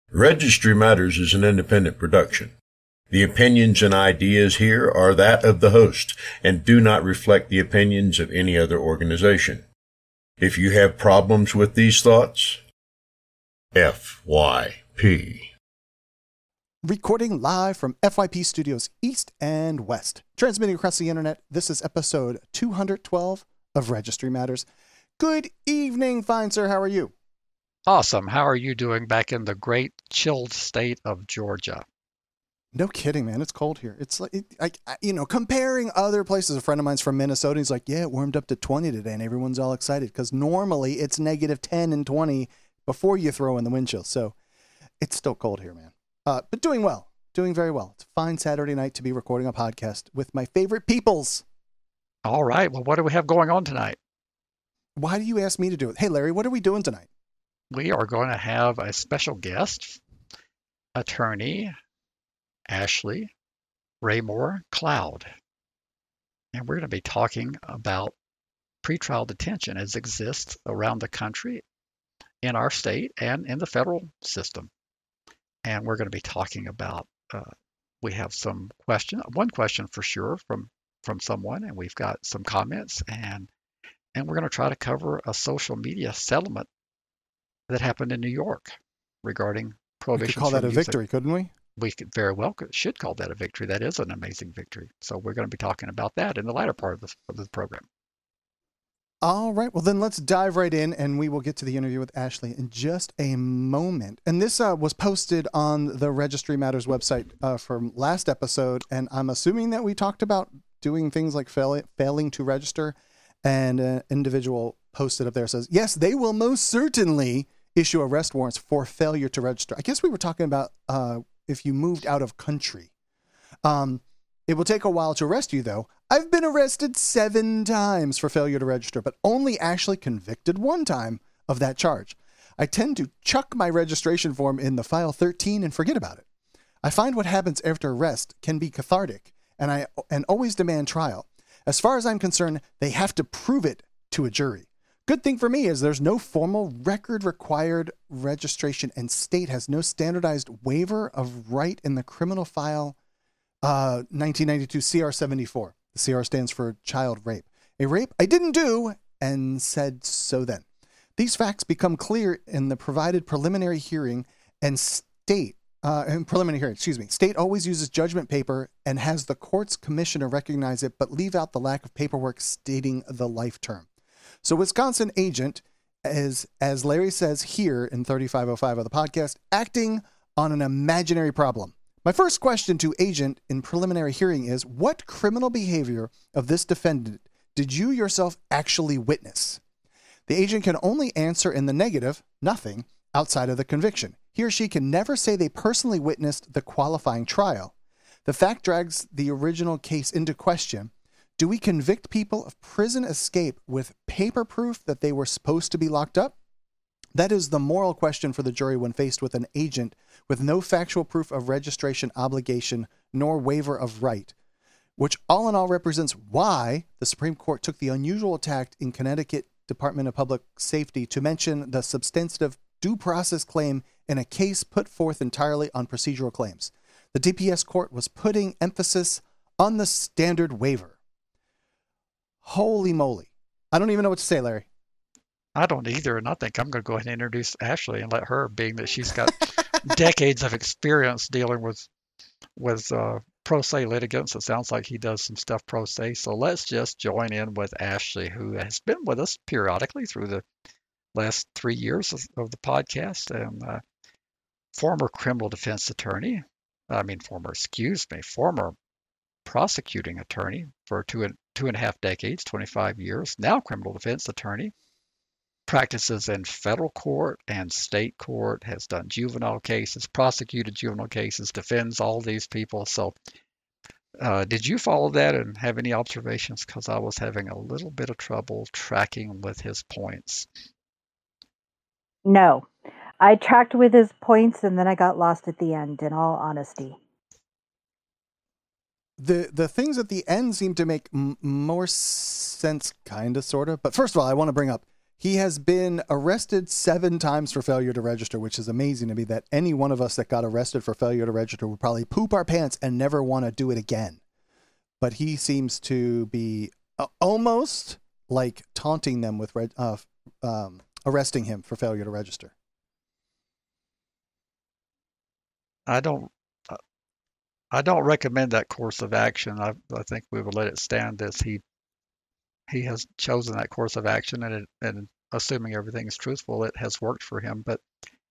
Registry Matters is an independent production. The opinions and ideas here are that of the host and do not reflect the opinions of any other organization. If you have problems with these thoughts, FYP. Recording live from FYP Studios East and West. Transmitting across the internet, this is episode 212 of Registry Matters. Good evening, fine sir. How are you? Awesome. How are you doing back in the great chilled state of Georgia? No kidding, man. It's cold here. It's like, comparing other places. A friend of mine's from Minnesota. He's like, yeah, it warmed up to 20 today, and everyone's all excited because normally it's negative 10 and 20 before you throw in the wind chill. So it's still cold here, man. But doing well. Doing very well. It's a fine Saturday night to be recording a podcast with my favorite peoples. All right. Well, what do we have going on tonight? Why do you ask me to do it? Hey, Larry, what are we doing tonight? We are going to have a special guest, attorney Ashley Raymore Cloud. And we're going to be talking about pretrial detention as it exists around the country, in our state, and in the federal system. And we're going to be talking about, we have some question, one question for sure from someone, and we've got some comments, and we're going to try to cover a social media settlement that happened in New York regarding prohibition. We could call that a victory, couldn't we? We could very well should call that a victory. That is an amazing victory. So we're going to be talking about that in the latter part of the program. All right. Well, then let's dive right in, and we will get to the interview with Ashley in just a moment. And this was posted on the Registry Matters website from last episode, and I'm assuming that we talked about doing things like failing to register, and an individual posted up there says, yes, they will most certainly issue arrest warrants for failure to register. I guess we were talking about if you moved out of country. It will take a while to arrest you, though. I've been arrested 7 times for failure to register, but only actually convicted 1 time of that charge. I tend to chuck my registration form in the file 13 and forget about it. I find what happens after arrest can be cathartic, and always demand trial. As far as I'm concerned, they have to prove it to a jury. Good thing for me is there's no formal record required registration, and state has no standardized waiver of right in the criminal file 1992 CR 74. The CR stands for child rape. A rape I didn't do, and said so then. These facts become clear in the provided preliminary hearing, and state always uses judgment paper and has the court's commissioner recognize it, but leave out the lack of paperwork stating the life term. So Wisconsin agent, as Larry says here in 3505 of the podcast, acting on an imaginary problem. My first question to agent in preliminary hearing is, what criminal behavior of this defendant did you yourself actually witness? The agent can only answer in the negative, nothing, outside of the conviction. He or she can never say they personally witnessed the qualifying trial. The fact drags the original case into question. Do we convict people of prison escape with paper proof that they were supposed to be locked up? That is the moral question for the jury when faced with an agent with no factual proof of registration obligation nor waiver of right, which all in all represents why the Supreme Court took the unusual tact in Connecticut Department of Public Safety to mention the substantive due process claim in a case put forth entirely on procedural claims. The DPS court was putting emphasis on the standard waiver. Holy moly. I don't even know what to say, Larry. I don't either, and I think I'm going to go ahead and introduce Ashley and let her, being that she's got decades of experience dealing with pro se litigants. It sounds like he does some stuff pro se. So let's just join in with Ashley, who has been with us periodically through the last 3 years of the podcast, and former criminal defense attorney. Former prosecuting attorney for two and a half decades, 25 years, now criminal defense attorney. Practices in federal court and state court, has done juvenile cases, prosecuted juvenile cases, defends all these people. So did you follow that and have any observations? Because I was having a little bit of trouble tracking with his points. No, I tracked with his points and then I got lost at the end, in all honesty. The things at the end seem to make more sense, kind of, sort of. But first of all, I want to bring up, He has been arrested 7 times for failure to register, which is amazing to me that any one of us that got arrested for failure to register would probably poop our pants and never want to do it again. But he seems to be almost like taunting them with arresting him for failure to register. I don't recommend that course of action. I think we would let it stand as he has chosen that course of action, and assuming everything is truthful, it has worked for him. But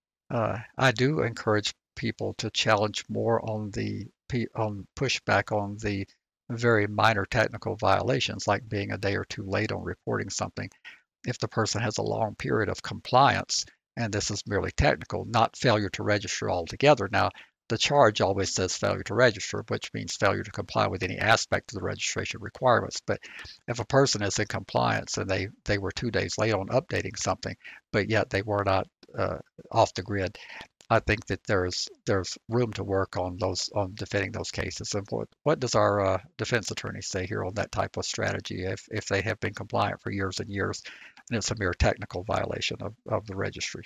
I do encourage people to challenge more on pushback on the very minor technical violations, like being a day or two late on reporting something. If the person has a long period of compliance, and this is merely technical, not failure to register altogether. Now, the charge always says failure to register, which means failure to comply with any aspect of the registration requirements. But if a person is in compliance and they were 2 days late on updating something, but yet they were not off the grid, I think that there's room to work on defending those cases. And what does our defense attorney say here on that type of strategy if they have been compliant for years and years and it's a mere technical violation of the registry?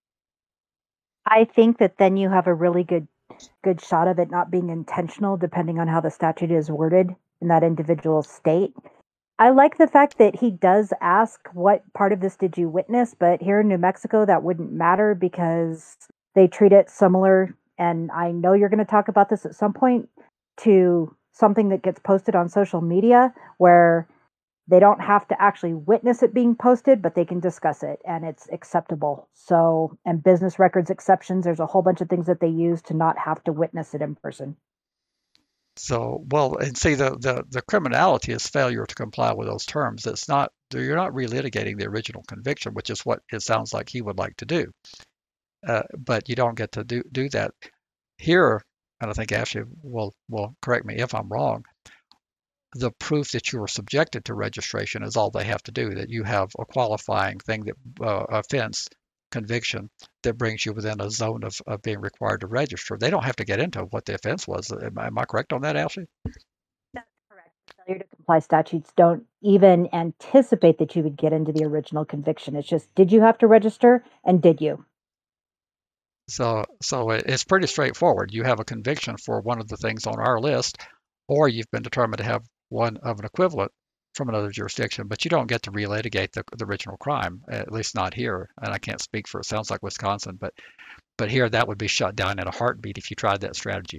I think that then you have a really good shot of it not being intentional, depending on how the statute is worded in that individual state. I like the fact that he does ask, what part of this did you witness? But here in New Mexico, that wouldn't matter because they treat it similar. And I know you're going to talk about this at some point, to something that gets posted on social media where they don't have to actually witness it being posted, but they can discuss it and it's acceptable. So, and business records exceptions, there's a whole bunch of things that they use to not have to witness it in person. So, well, and see, the criminality is failure to comply with those terms. It's not, you're not relitigating the original conviction, which is what it sounds like he would like to do. But you don't get to do that here. And I think Ashley will correct me if I'm wrong. The proof that you were subjected to registration is all they have to do, that you have a qualifying thing, that offense conviction that brings you within a zone of being required to register. They don't have to get into what the offense was. Am I correct on that, Ashley? That's correct. Failure to comply statutes don't even anticipate that you would get into the original conviction. It's just, did you have to register and did you? So it's pretty straightforward. You have a conviction for one of the things on our list, or you've been determined to have one of an equivalent from another jurisdiction, but you don't get to relitigate the original crime, at least not here. And I can't speak for, it sounds like Wisconsin, but here that would be shut down in a heartbeat if you tried that strategy.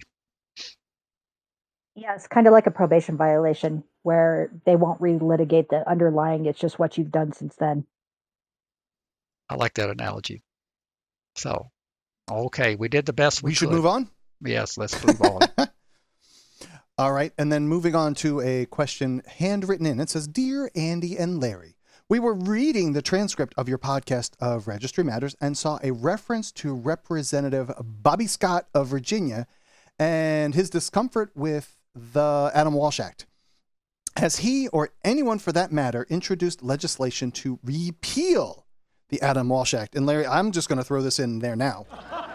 Yeah, it's kind of like a probation violation where they won't relitigate the underlying. It's just what you've done since then. I like that analogy. So, okay, we did the best we could. We should move on? Yes, let's move on. All right, and then moving on to a question handwritten in. It says, Dear Andy and Larry, we were reading the transcript of your podcast of Registry Matters and saw a reference to Representative Bobby Scott of Virginia and his discomfort with the Adam Walsh Act. Has he, or anyone for that matter, introduced legislation to repeal the Adam Walsh Act? And Larry, I'm just going to throw this in there now.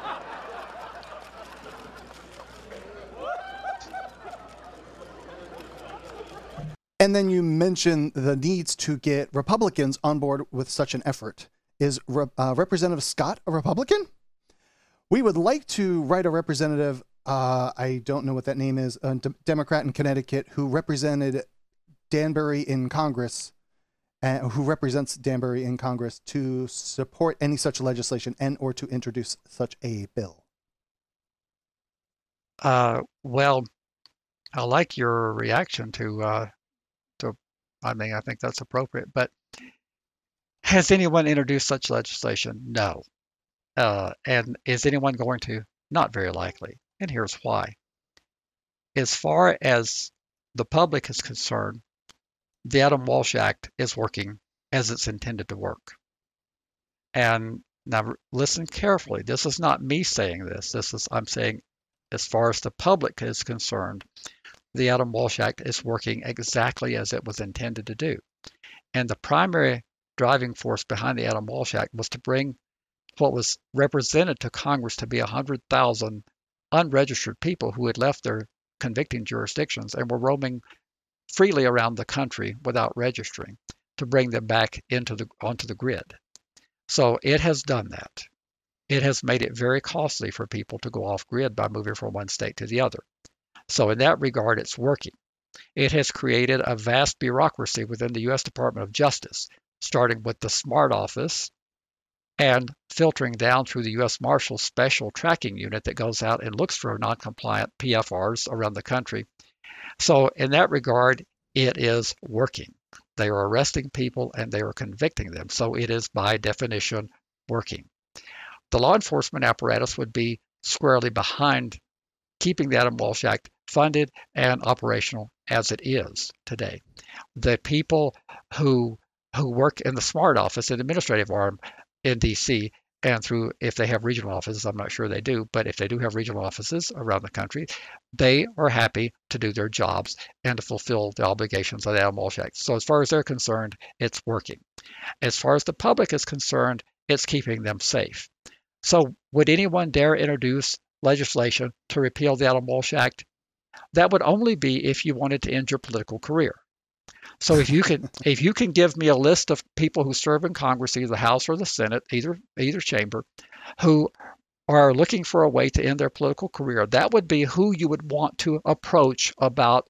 And then you mention the needs to get Republicans on board with such an effort. Is Representative Scott a Republican? We would like to write a representative, I don't know what that name is, a Democrat in Connecticut who represented Danbury in Congress, who represents Danbury in Congress, to support any such legislation and or to introduce such a bill. Well, I like your reaction to I think that's appropriate. But has anyone introduced such legislation? No. And is anyone going to? Not very likely. And here's why. As far as the public is concerned, the Adam Walsh Act is working as it's intended to work. And now listen carefully. This is not me saying this. I'm saying, as far as the public is concerned, the Adam Walsh Act is working exactly as it was intended to do. And the primary driving force behind the Adam Walsh Act was to bring what was represented to Congress to be 100,000 unregistered people who had left their convicting jurisdictions and were roaming freely around the country without registering, to bring them back onto the grid. So it has done that. It has made it very costly for people to go off grid by moving from one state to the other. So in that regard, it's working. It has created a vast bureaucracy within the U.S. Department of Justice, starting with the SMART office and filtering down through the U.S. Marshals Special Tracking Unit that goes out and looks for non-compliant PFRs around the country. So in that regard, it is working. They are arresting people and they are convicting them. So it is by definition working. The law enforcement apparatus would be squarely behind keeping the Adam Walsh Act funded and operational as it is today. The people who work in the SMART office, an administrative arm in DC, and through, if they have regional offices, I'm not sure they do, but if they do have regional offices around the country, they are happy to do their jobs and to fulfill the obligations of the Adam Walsh Act. So as far as they're concerned, it's working. As far as the public is concerned, it's keeping them safe. So would anyone dare introduce legislation to repeal the Adam Walsh Act? That would only be if you wanted to end your political career. So if you can give me a list of people who serve in Congress, either the House or the Senate, either chamber, who are looking for a way to end their political career, that would be who you would want to approach about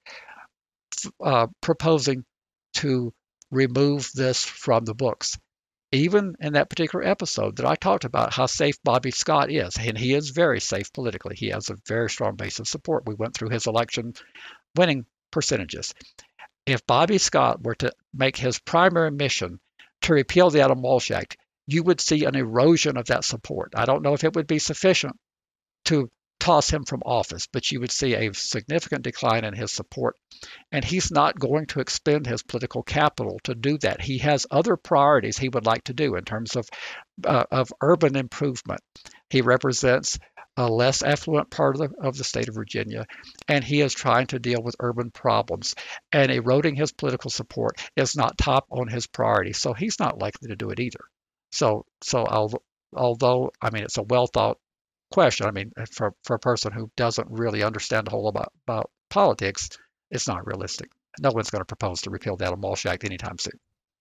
proposing to remove this from the books. Even in that particular episode that I talked about how safe Bobby Scott is, and he is very safe politically. He has a very strong base of support. We went through his election winning percentages. If Bobby Scott were to make his primary mission to repeal the Adam Walsh Act, you would see an erosion of that support. I don't know if it would be sufficient to toss him from office, but you would see a significant decline in his support. And he's not going to expend his political capital to do that. He has other priorities he would like to do in terms of urban improvement. He represents a less affluent part of the state of Virginia, and he is trying to deal with urban problems. And eroding his political support is not top on his priority, so he's not likely to do it either. So although I mean it's a well thought question. I mean, for a person who doesn't really understand a whole lot about politics, it's not realistic. No one's going to propose to repeal the Adam Walsh Act anytime soon.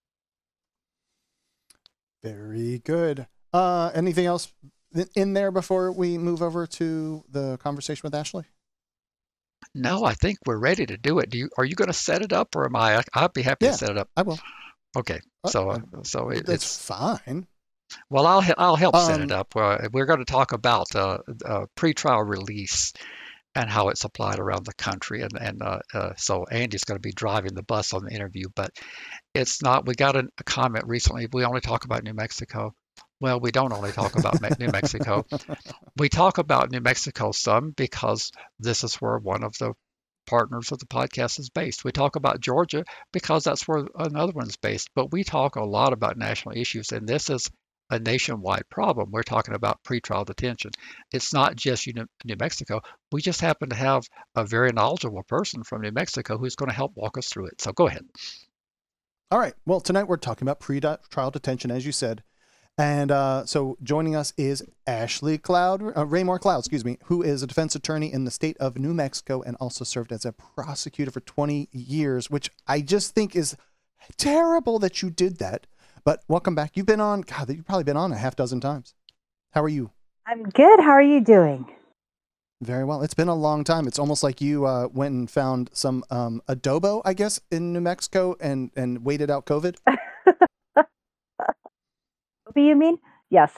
Very good. Anything else in there before we move over to the conversation with Ashley? No, I think we're ready to do it. Are you going to set it up, or am I? I'd be happy to set it up. I will. Okay, so it's fine. Well, I'll help set it up. We're going to talk about pretrial release and how it's applied around the country, and so Andy's going to be driving the bus on the interview. But it's not. We got a comment recently. We only talk about New Mexico. Well, we don't only talk about New Mexico. We talk about New Mexico some because this is where one of the partners of the podcast is based. We talk about Georgia because that's where another one's based. But we talk a lot about national issues, and this is a nationwide problem. We're talking about pretrial detention. It's not just New Mexico. We just happen to have a very knowledgeable person from New Mexico who's going to help walk us through it. So go ahead. All right. Well, tonight we're talking about pretrial detention, as you said. And so joining us is Ashley Raymore Cloud, who is a defense attorney in the state of New Mexico and also served as a prosecutor for 20 years, which I just think is terrible that you did that. But welcome back. You've probably been on a half dozen times. How are you? I'm good. How are you doing? Very well. It's been a long time. It's almost like you went and found some adobo, I guess, in New Mexico and waited out COVID. You mean? Yes.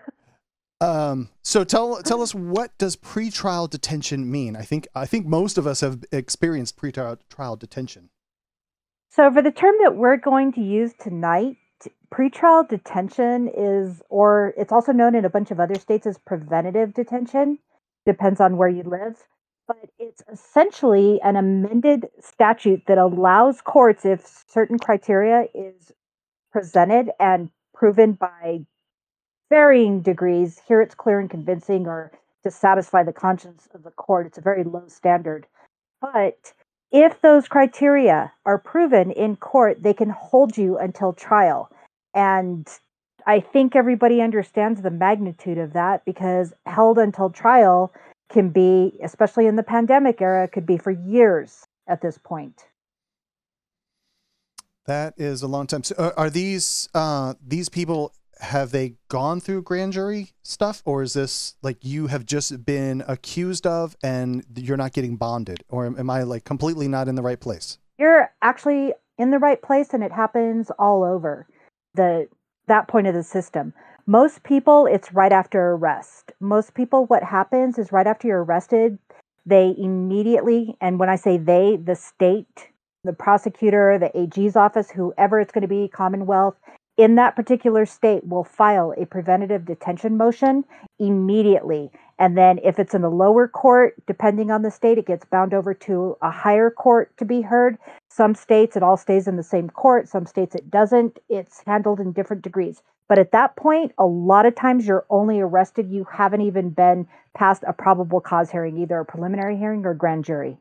So tell us, what does pretrial detention mean? I think most of us have experienced pretrial detention. So for the term that we're going to use tonight, pretrial detention or it's also known in a bunch of other states as preventative detention, depends on where you live, but it's essentially an amended statute that allows courts, if certain criteria is presented and proven by varying degrees, here it's clear and convincing, or to satisfy the conscience of the court. It's a very low standard. But if those criteria are proven in court, they can hold you until trial. And I think everybody understands the magnitude of that, because held until trial can be, especially in the pandemic era, could be for years at this point. That is a long time. So are these people have they gone through grand jury stuff, or is this like you have just been accused of and you're not getting bonded, or am I like completely not in the right place? You're actually in the right place, and it happens all over that point of the system. Most people, it's right after arrest. Most people, what happens is right after you're arrested, they immediately, and when I say they, the state, the prosecutor, the AG's office, whoever it's going to be, Commonwealth, in that particular state will file a preventative detention motion immediately. And then if it's in the lower court, depending on the state, it gets bound over to a higher court to be heard. Some states, it all stays in the same court. Some states, it doesn't. It's handled in different degrees. But at that point, a lot of times you're only arrested. You haven't even been past a probable cause hearing, either a preliminary hearing or grand jury.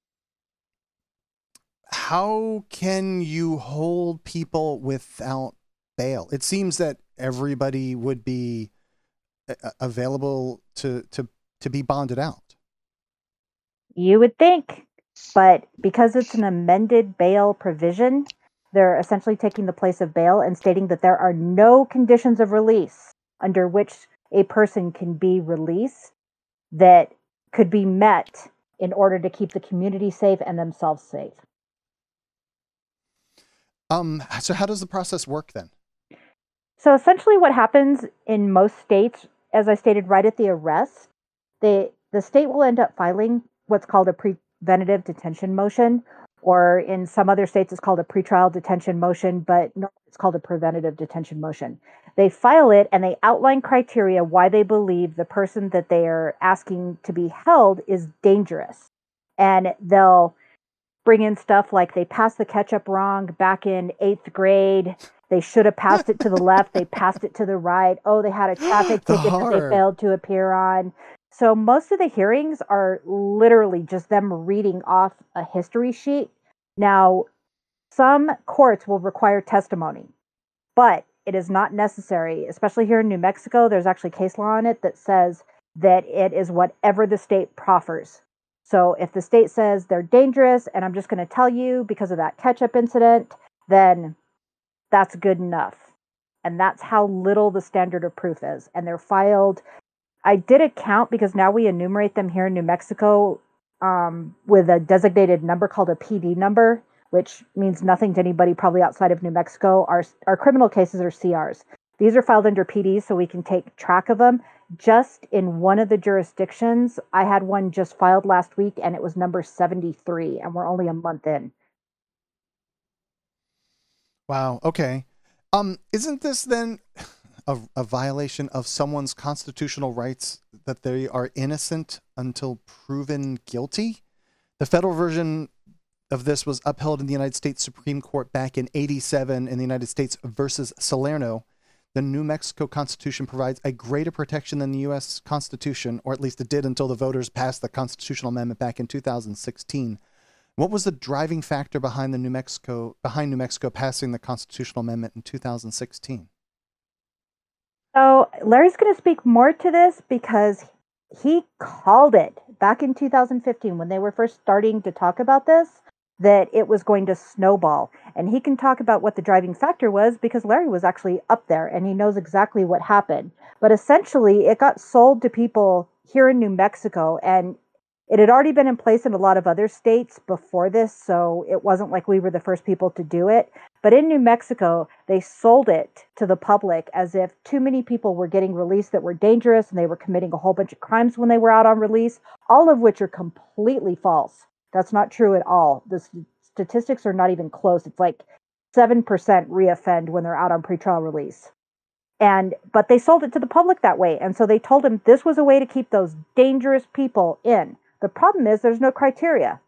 How can you hold people without bail? It seems that everybody would be available to be bonded out. You would think, but because it's an amended bail provision, they're essentially taking the place of bail and stating that there are no conditions of release under which a person can be released that could be met in order to keep the community safe and themselves safe. So how does the process work then? So essentially what happens in most states, as I stated right at the arrest, the state will end up filing what's called a preventative detention motion, or in some other states it's called a pretrial detention motion, but normally it's called a preventative detention motion. They file it and they outline criteria why they believe the person that they are asking to be held is dangerous. And they'll bring in stuff like they passed the ketchup wrong back in 8th grade. They should have passed it to the left. They passed it to the right. Oh, they had a traffic ticket that they failed to appear on. So most of the hearings are literally just them reading off a history sheet. Now, some courts will require testimony, but it is not necessary, especially here in New Mexico. There's actually case law on it that says that it is whatever the state proffers. So if the state says they're dangerous and I'm just going to tell you because of that ketchup incident, then that's good enough. And that's how little the standard of proof is. And they're filed. I did a count because now we enumerate them here in New Mexico with a designated number called a PD number, which means nothing to anybody probably outside of New Mexico. Our criminal cases are CRs. These are filed under PD so we can take track of them. Just in one of the jurisdictions, I had one just filed last week and it was number 73 and we're only a month in. Wow. Okay. Isn't this then a violation of someone's constitutional rights that they are innocent until proven guilty? The federal version of this was upheld in the United States Supreme Court back in '87 in the United States versus Salerno. The New Mexico Constitution provides a greater protection than the U.S. Constitution, or at least it did until the voters passed the constitutional amendment back in 2016. What was the driving factor behind New Mexico passing the constitutional amendment in 2016? So Larry's going to speak more to this because he called it back in 2015 when they were first starting to talk about this, that it was going to snowball. And he can talk about what the driving factor was because Larry was actually up there and he knows exactly what happened. But essentially, it got sold to people here in New Mexico, and it had already been in place in a lot of other states before this, so it wasn't like we were the first people to do it. But in New Mexico, they sold it to the public as if too many people were getting released that were dangerous and they were committing a whole bunch of crimes when they were out on release, all of which are completely false. That's not true at all. The statistics are not even close. It's like 7% reoffend when they're out on pretrial release. But they sold it to the public that way. And so they told him this was a way to keep those dangerous people in. The problem is there's no criteria.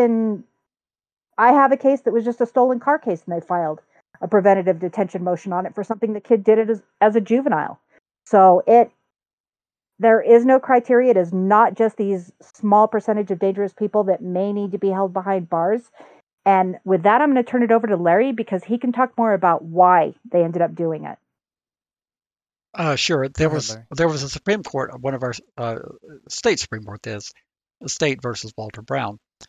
I have a case that was just a stolen car case and they filed a preventative detention motion on it for something the kid did it as a juvenile. So there is no criteria. It is not just these small percentage of dangerous people that may need to be held behind bars. And with that, I'm going to turn it over to Larry because he can talk more about why they ended up doing it. Sure. There was a Supreme Court, one of our state Supreme Court is, State versus Walter Brown.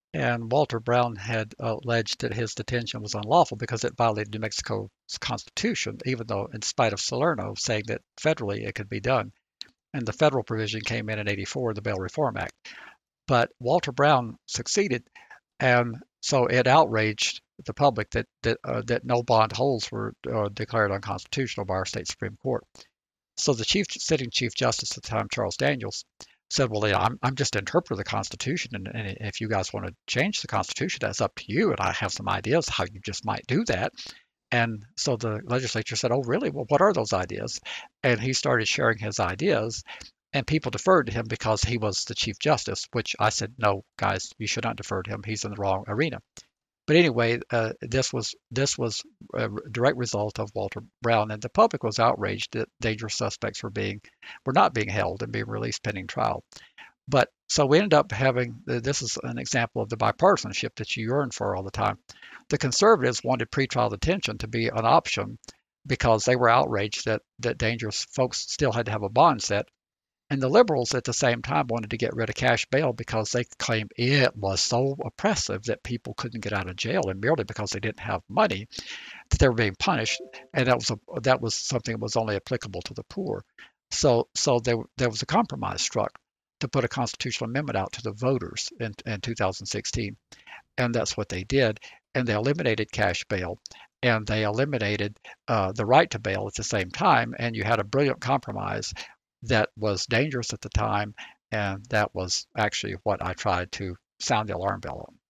And Walter Brown had alleged that his detention was unlawful because it violated New Mexico's constitution, even though, in spite of Salerno saying that federally it could be done. And the federal provision came in '84, the Bail Reform Act. But Walter Brown succeeded, and so it outraged the public that no bond holds were declared unconstitutional by our state Supreme Court. So the sitting Chief Justice at the time, Charles Daniels, said, "Well, yeah, I'm just interpreting the Constitution, and if you guys want to change the Constitution, that's up to you. And I have some ideas how you just might do that." And so the legislature said, "Oh, really? Well, what are those ideas?" And he started sharing his ideas, and people deferred to him because he was the Chief Justice, which I said, "No, guys, you should not defer to him. He's in the wrong arena." But anyway, this was a direct result of Walter Brown, and the public was outraged that dangerous suspects were not being held and being released pending trial. But so we ended up having this is an example of the bipartisanship that you yearn for all the time. The conservatives wanted pretrial detention to be an option because they were outraged that dangerous folks still had to have a bond set. And the liberals at the same time wanted to get rid of cash bail because they claimed it was so oppressive that people couldn't get out of jail, and merely because they didn't have money that they were being punished, and that was something that was only applicable to the poor. So there was a compromise struck to put a constitutional amendment out to the voters in 2016, and that's what they did. And they eliminated cash bail, and they eliminated the right to bail at the same time, and you had a brilliant compromise that was dangerous at the time, and that was actually what I tried to sound the alarm bell on.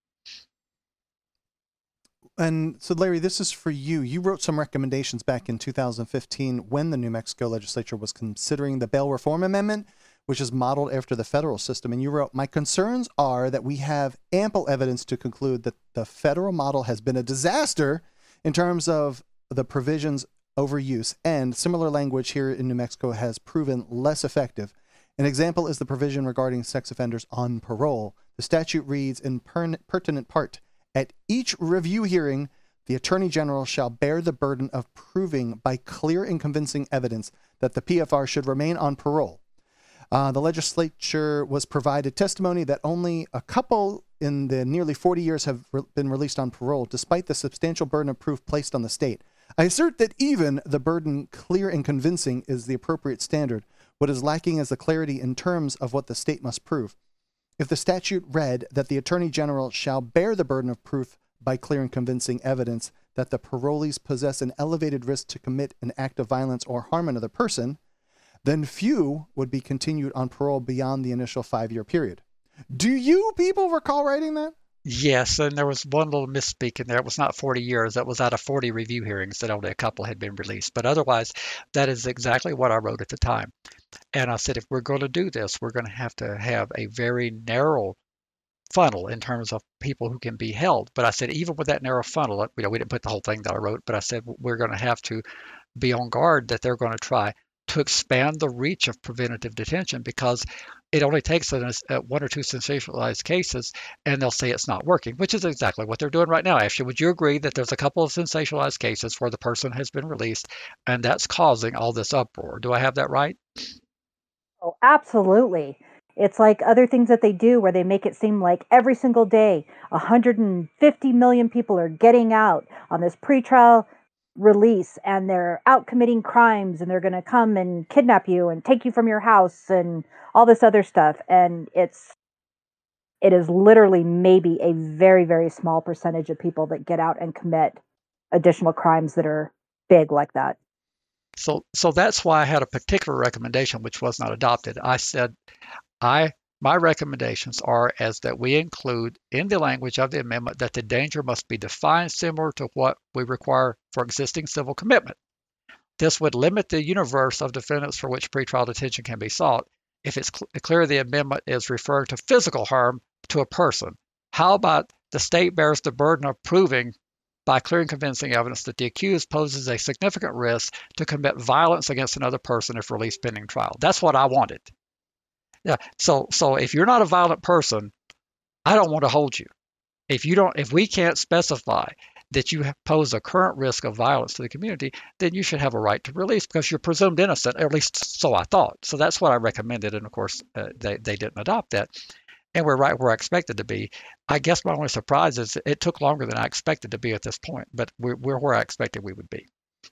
And so, Larry, this is for you. You wrote some recommendations back in 2015 when the New Mexico legislature was considering the Bail Reform Amendment, which is modeled after the federal system. And you wrote, "My concerns are that we have ample evidence to conclude that the federal model has been a disaster in terms of the provisions overuse, and similar language here in New Mexico has proven less effective. An example is the provision regarding sex offenders on parole. The statute reads in pertinent part, at each review hearing, the Attorney General shall bear the burden of proving by clear and convincing evidence that the PFR should remain on parole. The legislature was provided testimony that only a couple in the nearly 40 years have been released on parole, despite the substantial burden of proof placed on the state. I assert that even the burden clear and convincing is the appropriate standard. What is lacking is the clarity in terms of what the state must prove. If the statute read that the Attorney General shall bear the burden of proof by clear and convincing evidence that the parolees possess an elevated risk to commit an act of violence or harm another person, then few would be continued on parole beyond the initial 5-year period." Do you people recall writing that? Yes, and there was one little misspeak in there. It was not 40 years. That was out of 40 review hearings that only a couple had been released. But otherwise, that is exactly what I wrote at the time. And I said, if we're going to do this, we're going to have a very narrow funnel in terms of people who can be held. But I said, even with that narrow funnel, we didn't put the whole thing that I wrote, but I said, we're going to have to be on guard that they're going to try to expand the reach of preventative detention, because it only takes one or two sensationalized cases and they'll say it's not working, which is exactly what they're doing right now. Ashley, would you agree that there's a couple of sensationalized cases where the person has been released and that's causing all this uproar? Do I have that right? Oh, absolutely. It's like other things that they do where they make it seem like every single day 150 million people are getting out on this pretrial release, and they're out committing crimes, and they're going to come and kidnap you and take you from your house and all this other stuff. And it is literally maybe a very, very small percentage of people that get out and commit additional crimes that are big like that. So that's why I had a particular recommendation which was not adopted. I said, my recommendations are as that we include in the language of the amendment that the danger must be defined similar to what we require for existing civil commitment. This would limit the universe of defendants for which pretrial detention can be sought if it's clear the amendment is referring to physical harm to a person. How about the state bears the burden of proving by clear and convincing evidence that the accused poses a significant risk to commit violence against another person if released pending trial? That's what I wanted. Yeah. So if you're not a violent person, I don't want to hold you. If we can't specify that you pose a current risk of violence to the community, then you should have a right to release because you're presumed innocent, at least so I thought. So that's what I recommended. And of course, they didn't adopt that. and we're right where I expected to be. I guess my only surprise is it took longer than I expected to be at this point, but we're where I expected we would be.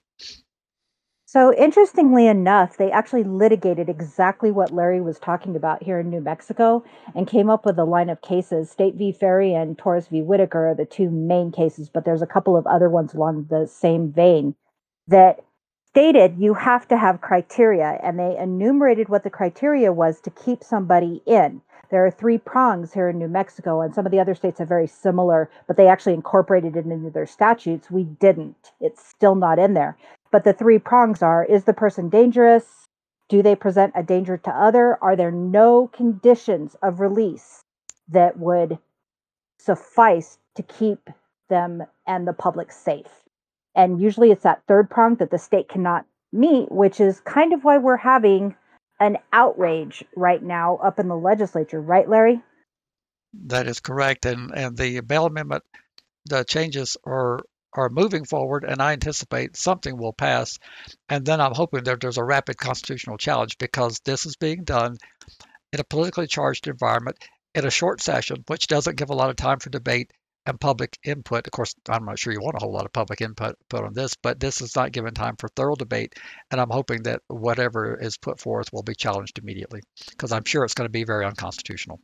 So, interestingly enough, they actually litigated exactly what Larry was talking about here in New Mexico and came up with a line of cases. State v. Ferry and Torres v. Whitaker are the two main cases, but there's a couple of other ones along the same vein that stated you have to have criteria, and they enumerated what the criteria was to keep somebody in. There are three prongs here in New Mexico, and some of the other states have very similar, but they actually incorporated it into their statutes. We didn't. It's still not in there. But the three prongs are, is the person dangerous? Do they present a danger to other? Are there no conditions of release that would suffice to keep them and the public safe? And usually it's that third prong that the state cannot meet, which is kind of why we're having an outrage right now up in the legislature. Right, Larry? That is correct. And the Bell Amendment, the changes are moving forward, and I anticipate something will pass. And then I'm hoping that there's a rapid constitutional challenge because this is being done in a politically charged environment in a short session, which doesn't give a lot of time for debate and public input. Of course, I'm not sure you want a whole lot of public input on this, but this is not given time for thorough debate. And I'm hoping that whatever is put forth will be challenged immediately because I'm sure it's going to be very unconstitutional.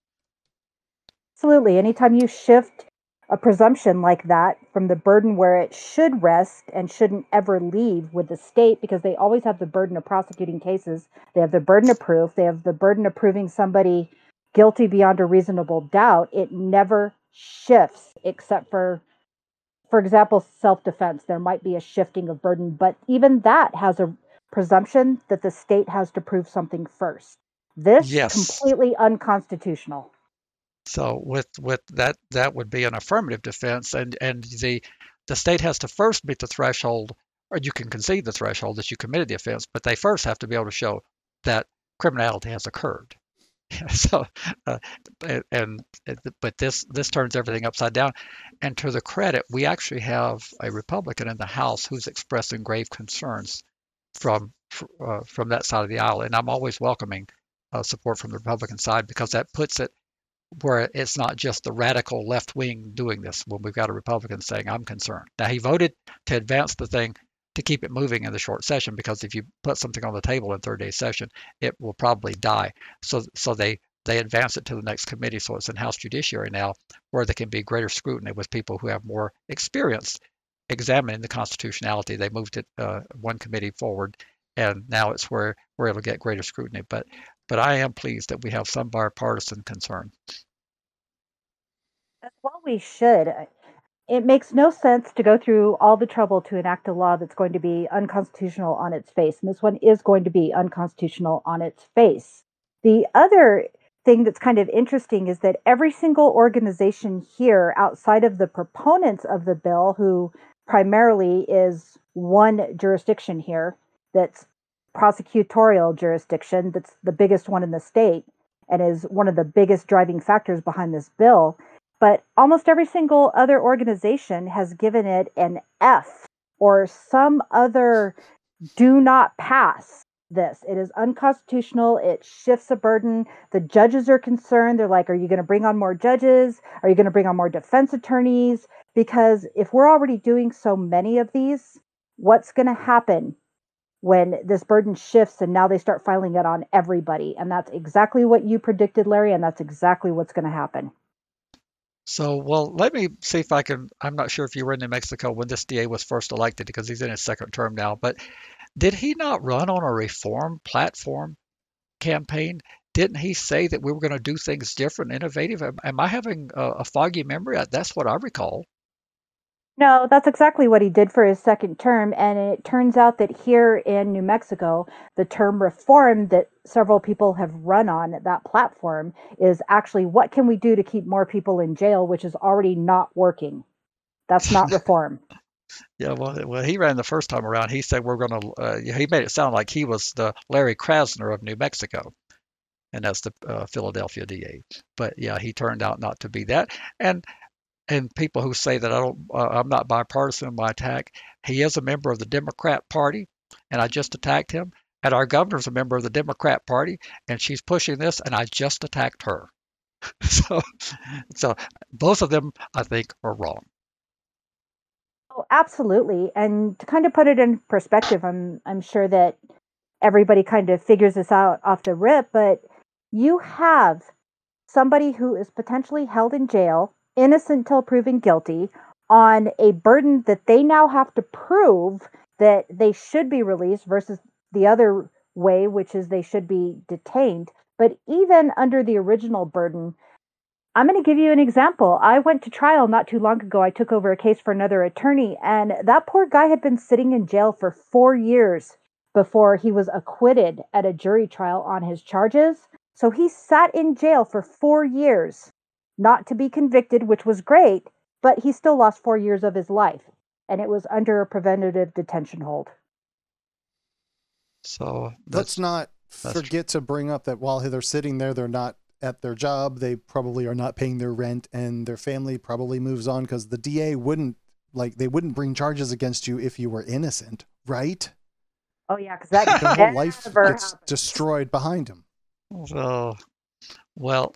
Absolutely. Anytime you shift a presumption like that from the burden where it should rest and shouldn't ever leave with the state, because they always have the burden of prosecuting cases, they have the burden of proof, they have the burden of proving somebody guilty beyond a reasonable doubt, it never shifts except for example, self-defense. There might be a shifting of burden, but even that has a presumption that the state has to prove something first. This Yes. completely unconstitutional. So with that would be an affirmative defense, and the state has to first meet the threshold, or you can concede the threshold that you committed the offense, but they first have to be able to show that criminality has occurred. So, but this turns everything upside down. And to the credit, we actually have a Republican in the House who's expressing grave concerns from that side of the aisle, and I'm always welcoming support from the Republican side because that puts it where it's not just the radical left wing doing this when we've got a Republican saying, I'm concerned. Now, he voted to advance the thing to keep it moving in the short session because if you put something on the table in third-day session, it will probably die. So they advance it to the next committee, so it's in House Judiciary now where there can be greater scrutiny with people who have more experience examining the constitutionality. They moved it one committee forward, and now it's where it'll get greater scrutiny. But I am pleased that we have some bipartisan concern. That's what we should. It makes no sense to go through all the trouble to enact a law that's going to be unconstitutional on its face. And this one is going to be unconstitutional on its face. The other thing that's kind of interesting is that every single organization here outside of the proponents of the bill, who primarily is one jurisdiction here that's prosecutorial jurisdiction, that's the biggest one in the state and is one of the biggest driving factors behind this bill. But almost every single other organization has given it an F or some other do not pass this. It is unconstitutional. It shifts a burden. The judges are concerned. They're like, are you going to bring on more judges? Are you going to bring on more defense attorneys? Because if we're already doing so many of these, what's going to happen when this burden shifts and now they start filing it on everybody? And that's exactly what you predicted, Larry, and that's exactly what's going to happen. So, well, let me see if I can. I'm not sure if you were in New Mexico when this DA was first elected because he's in his second term now, but did he not run on a reform platform campaign? Didn't he say that we were going to do things different, innovative? Am I having a foggy memory? That's what I recall. No, that's exactly what he did for his second term. And it turns out that here in New Mexico, the term reform that several people have run on that platform is actually what can we do to keep more people in jail, which is already not working. That's not reform. Yeah, well, he ran the first time around. He said we're going to. He made it sound like he was the Larry Krasner of New Mexico, and that's the Philadelphia DA. But yeah, he turned out not to be that. And people who say that I'm not bipartisan in my attack, he is a member of the Democrat Party, and I just attacked him. And our governor's a member of the Democrat Party, and she's pushing this, and I just attacked her. So, so both of them, I think, are wrong. Oh, absolutely. And to kind of put it in perspective, I'm sure that everybody kind of figures this out off the rip, but you have somebody who is potentially held in jail, innocent till proven guilty, on a burden that they now have to prove that they should be released versus the other way, which is they should be detained. But even under the original burden, I'm going to give you an example. I went to trial not too long ago. I took over a case for another attorney, and that poor guy had been sitting in jail for 4 years before he was acquitted at a jury trial on his charges. So he sat in jail for 4 years, not to be convicted, which was great, but he still lost 4 years of his life, and it was under a preventative detention hold. So Let's not forget to bring up that while they're sitting there, they're not at their job. They probably are not paying their rent, and their family probably moves on because the DA wouldn't bring charges against you if you were innocent, right? Oh yeah, because that Their whole life never gets happened. destroyed behind them. So, well,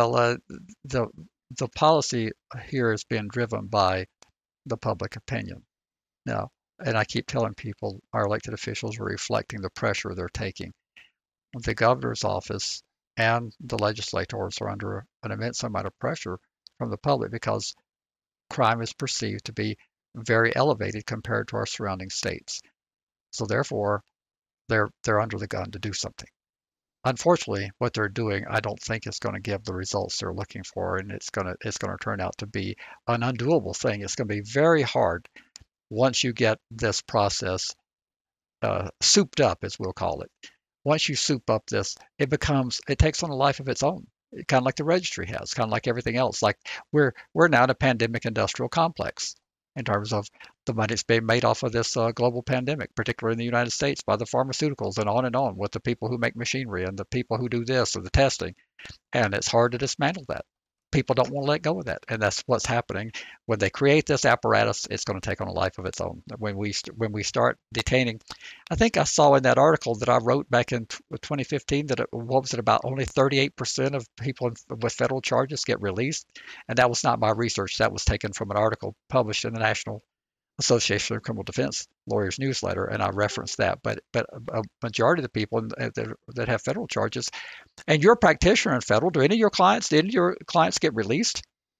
the policy here is being driven by the public opinion now, and I keep telling people our elected officials are reflecting the pressure they're taking. The governor's office and the legislators are under an immense amount of pressure from the public because crime is perceived to be very elevated compared to our surrounding states. So therefore, they're under the gun to do something. Unfortunately, what they're doing, I don't think is going to give the results they're looking for, and it's going to turn out to be an undoable thing. It's going to be very hard once you get this process souped up, as we'll call it. Once you soup up this, it takes on a life of its own, kind of like the registry has, kind of like everything else. Like we're now in a pandemic industrial complex in terms of the money that's being made off of this global pandemic, particularly in the United States, by the pharmaceuticals and on with the people who make machinery and the people who do this or the testing. And it's hard to dismantle that. People don't want to let go of that, and that's what's happening. When they create this apparatus, it's going to take on a life of its own. When we start detaining, I think I saw in that article that I wrote back in 2015 that what was it about only 38% of people with federal charges get released, and that was not my research. That was taken from an article published in the National Association of Criminal Defense Lawyers newsletter, and I referenced that. But a majority of the people that have federal charges, and you're a practitioner in federal, did any of your clients get released?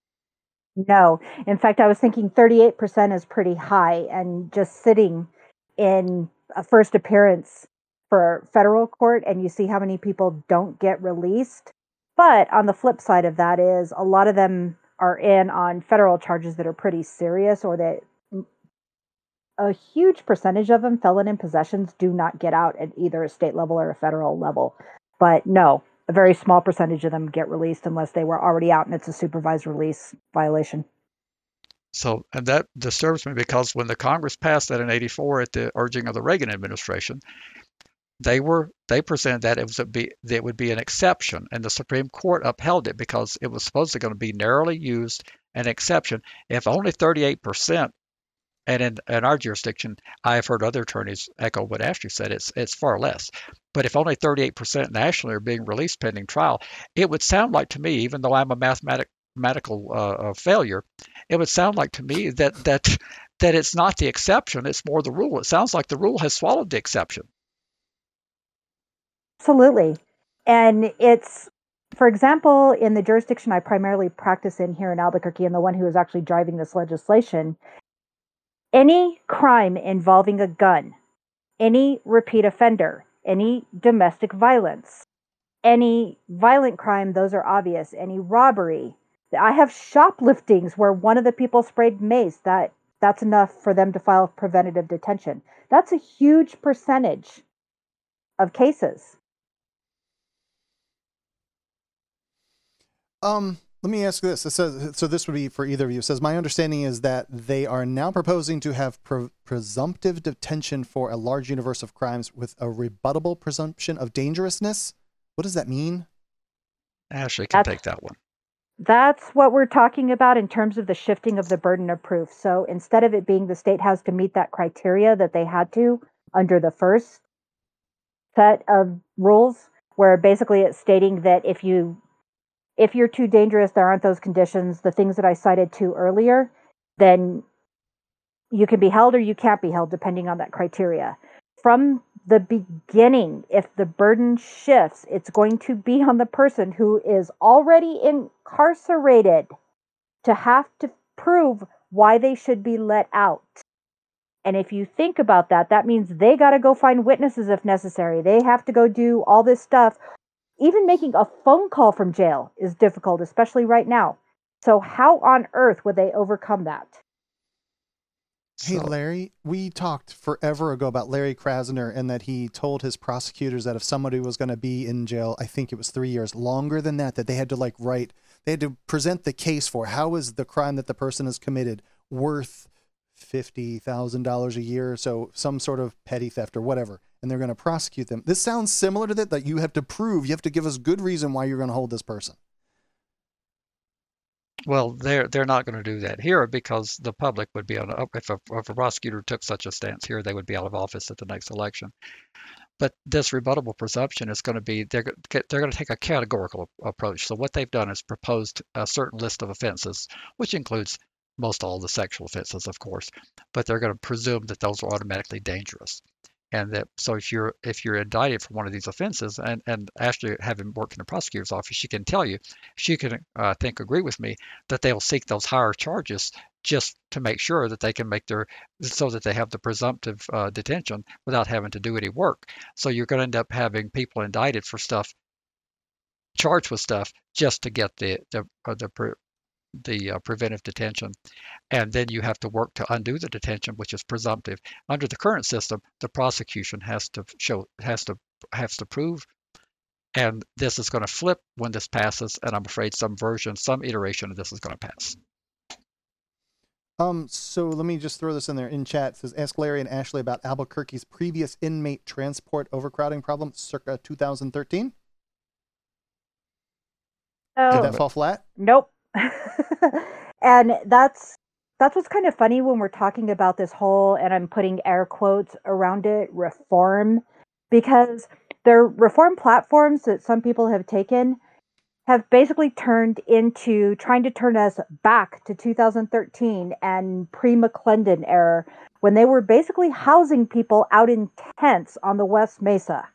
No. In fact, I was thinking 38% is pretty high, and just sitting in a first appearance for federal court, and you see how many people don't get released. But on the flip side of that is a lot of them are in on federal charges that are pretty serious, or that a huge percentage of them, felon in possessions, do not get out at either a state level or a federal level. But no, a very small percentage of them get released unless they were already out and it's a supervised release violation. So, and that disturbs me because when the Congress passed that in '84 at the urging of the Reagan administration, they presented that it would be an exception, and the Supreme Court upheld it because it was supposedly going to be narrowly used, an exception. If only 38%, and in our jurisdiction, I have heard other attorneys echo what Ashley said, it's far less. But if only 38% nationally are being released pending trial, it would sound like to me, even though I'm a mathematical failure, it would sound like to me that it's not the exception, it's more the rule. It sounds like the rule has swallowed the exception. Absolutely. And it's, for example, in the jurisdiction I primarily practice in here in Albuquerque, and the one who is actually driving this legislation, any crime involving a gun, any repeat offender, any domestic violence, any violent crime, those are obvious, any robbery. I have shopliftings where one of the people sprayed mace. That's enough for them to file preventative detention. That's a huge percentage of cases. Let me ask this. It says, so this would be for either of you. It says, my understanding is that they are now proposing to have presumptive detention for a large universe of crimes with a rebuttable presumption of dangerousness. What does that mean? Ashley can take that one. That's what we're talking about in terms of the shifting of the burden of proof. So instead of it being the state has to meet that criteria that they had to under the first set of rules, where basically it's stating that if you if you're too dangerous, there aren't those conditions, the things that I cited to earlier, then you can be held or you can't be held depending on that criteria. From the beginning, if the burden shifts, it's going to be on the person who is already incarcerated to have to prove why they should be let out. And if you think about that, that means they got to go find witnesses if necessary. They have to go do all this stuff. Even making a phone call from jail is difficult, especially right now. So how on earth would they overcome that? Hey, So, Larry, we talked forever ago about Larry Krasner and that he told his prosecutors that if somebody was going to be in jail, I think it was 3 years, longer than that they had to they had to present the case for how is the crime that the person has committed worth $50,000 a year, so some sort of petty theft or whatever, and they're going to prosecute them. This sounds similar to that you have to prove, you have to give us good reason why you're going to hold this person. well, they're not going to do that here because the public would be if a prosecutor took such a stance here, they would be out of office at the next election. But this rebuttable presumption is going to be they're going to take a categorical approach. So what they've done is proposed a certain list of offenses, which includes most all the sexual offenses, of course, but they're going to presume that those are automatically dangerous. And that so if you're indicted for one of these offenses, and Ashley, having worked in the prosecutor's office, she can tell you, she can I think agree with me that they'll seek those higher charges just to make sure that they can make so that they have the presumptive detention without having to do any work. So you're going to end up having people indicted for stuff, charged with stuff, just to get the preventive detention, and then you have to work to undo the detention, which is presumptive. Under the current system, the prosecution has to prove, and this is going to flip when this passes, and I'm afraid some iteration of this is going to pass. So let me just throw this in there in chat. It says, ask Larry and Ashley about Albuquerque's previous inmate transport overcrowding problem circa 2013. Oh, Did that fall flat? Nope. And that's what's kind of funny when we're talking about this whole, and I'm putting air quotes around it, reform, because the reform platforms that some people have taken have basically turned into trying to turn us back to 2013 and pre-McClendon era, when they were basically housing people out in tents on the West Mesa.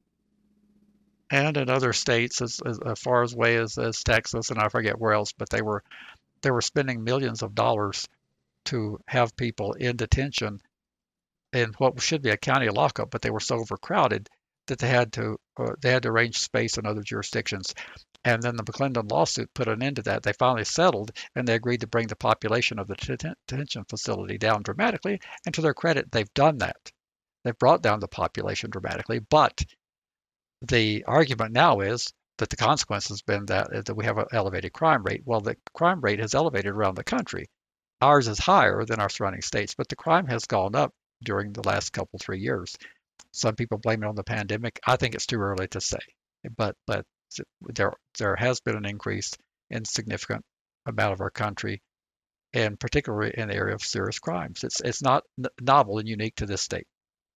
And in other states, as far away as Texas, and I forget where else, but they were spending millions of dollars to have people in detention in what should be a county lockup, but they were so overcrowded that they had to arrange space in other jurisdictions. And then the McClendon lawsuit put an end to that. They finally settled, and they agreed to bring the population of the detention facility down dramatically. And to their credit, they've done that. They've brought down the population dramatically, but the argument now is that the consequence has been that we have an elevated crime rate. Well, the crime rate has elevated around the country. Ours is higher than our surrounding states, but the crime has gone up during the last 3 years. Some people blame it on the pandemic. I think it's too early to say, but there has been an increase in significant amount of our country, and particularly in the area of serious crimes. It's not novel and unique to this state.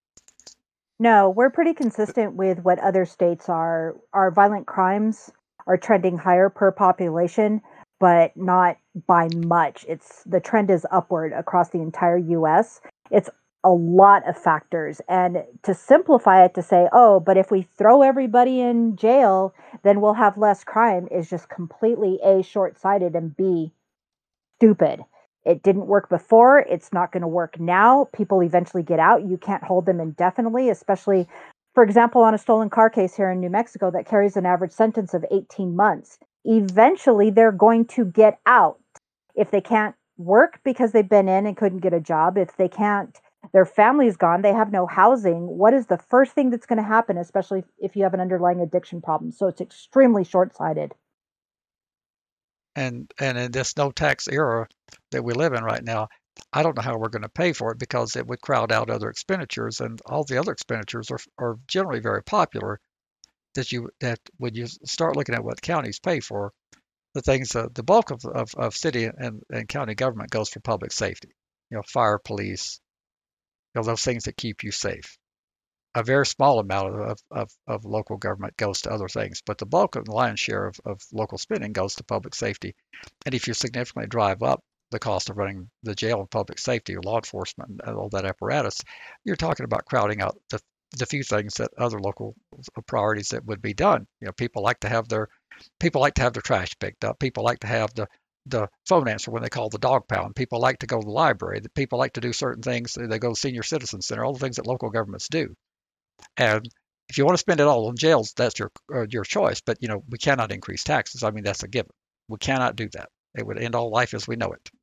No, we're pretty consistent with what other states are. Our violent crimes are trending higher per population, but not by much. The trend is upward across the entire US. It's a lot of factors. And to simplify it to say, oh, but if we throw everybody in jail, then we'll have less crime is just completely A, short-sighted, and B, stupid. It didn't work before. It's not going to work now. People eventually get out. You can't hold them indefinitely, especially, for example, on a stolen car case here in New Mexico that carries an average sentence of 18 months. Eventually, they're going to get out. If they can't work because they've been in and couldn't get a job, if they can't, their family's gone, they have no housing, what is the first thing that's going to happen, especially if you have an underlying addiction problem? So it's extremely short-sighted. And in this no tax era that we live in right now, I don't know how we're going to pay for it because it would crowd out other expenditures, and all the other expenditures are generally very popular. That when you start looking at what counties pay for, the bulk of city and county government goes for public safety, fire, police, those things that keep you safe. a very small amount of local government goes to other things, but the bulk of the lion's share of local spending goes to public safety. And if you significantly drive up the cost of running the jail and public safety or law enforcement and all that apparatus, you're talking about crowding out the few things that other local priorities that would be done. People like to have their trash picked up. People like to have the phone answer when they call the dog pound. People like to go to the library. People like to do certain things. They go to senior citizen center, all the things that local governments do. And if you want to spend it all on jails, that's your choice. But we cannot increase taxes. I mean, that's a given. We cannot do that. It would end all life as we know it.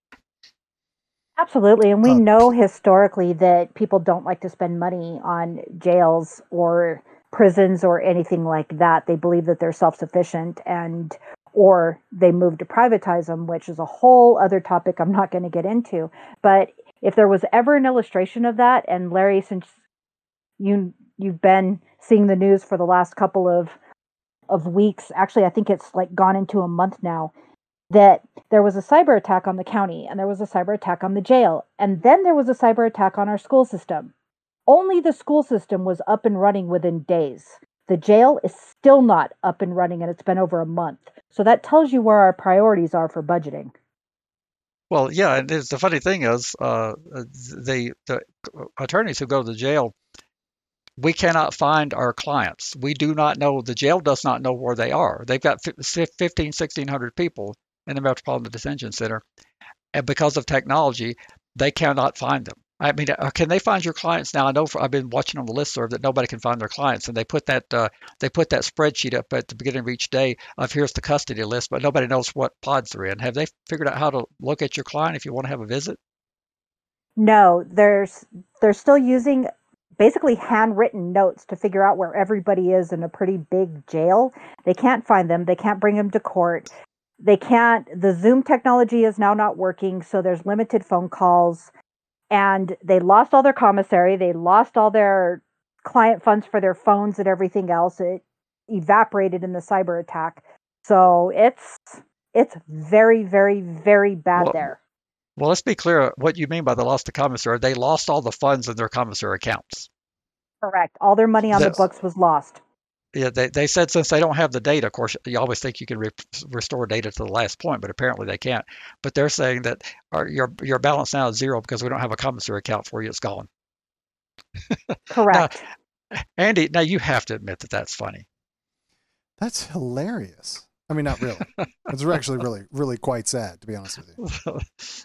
Absolutely. And we know historically that people don't like to spend money on jails or prisons or anything like that. They believe that they're self-sufficient or they move to privatize them, which is a whole other topic I'm not going to get into. But if there was ever an illustration of that, and Larry, since you've been seeing the news for the last couple of weeks, actually I think it's like gone into a month now, that there was a cyber attack on the county and there was a cyber attack on the jail, and then there was a cyber attack on our school system. Only the school system was up and running within days. The jail is still not up and running, and it's been over a month. So that tells you where our priorities are for budgeting. Well, yeah, and the funny thing is, the attorneys who go to the jail, we cannot find our clients. We do not know, the jail does not know where they are. They've got 1,600 people in the Metropolitan Detention Center, and because of technology, they cannot find them. I mean, can they find your clients now? I know I've been watching on the listserv that nobody can find their clients, and they put that spreadsheet up at the beginning of each day of here's the custody list, but nobody knows what pods they're in. Have they figured out how to look at your client if you want to have a visit? No, they're still using basically handwritten notes to figure out where everybody is in a pretty big jail. They can't find them. They can't bring them to court. The Zoom technology is now not working, so there's limited phone calls. And they lost all their commissary. They lost all their client funds for their phones and everything else. It evaporated in the cyber attack. So it's very, very, very bad there. Well, let's be clear what you mean by the lost the commissary. They lost all the funds in their commissary accounts. Correct. All their money on the books was lost. Yeah, they said since they don't have the data, of course, you always think you can restore data to the last point, but apparently they can't. But they're saying that your balance now is zero because we don't have a commissary account for you. It's gone. Correct. Now, Andy, now you have to admit that that's funny. That's hilarious. I mean, not really. It's actually really, really quite sad, to be honest with you.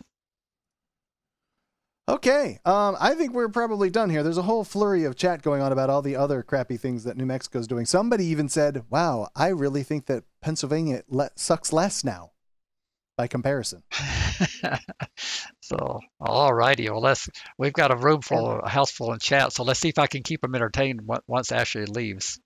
Okay, I think we're probably done here. There's a whole flurry of chat going on about all the other crappy things that New Mexico's doing. Somebody even said, wow, I really think that Pennsylvania sucks less now by comparison. So, all righty. Well, we've got a house full in chat, so let's see if I can keep them entertained once Ashley leaves.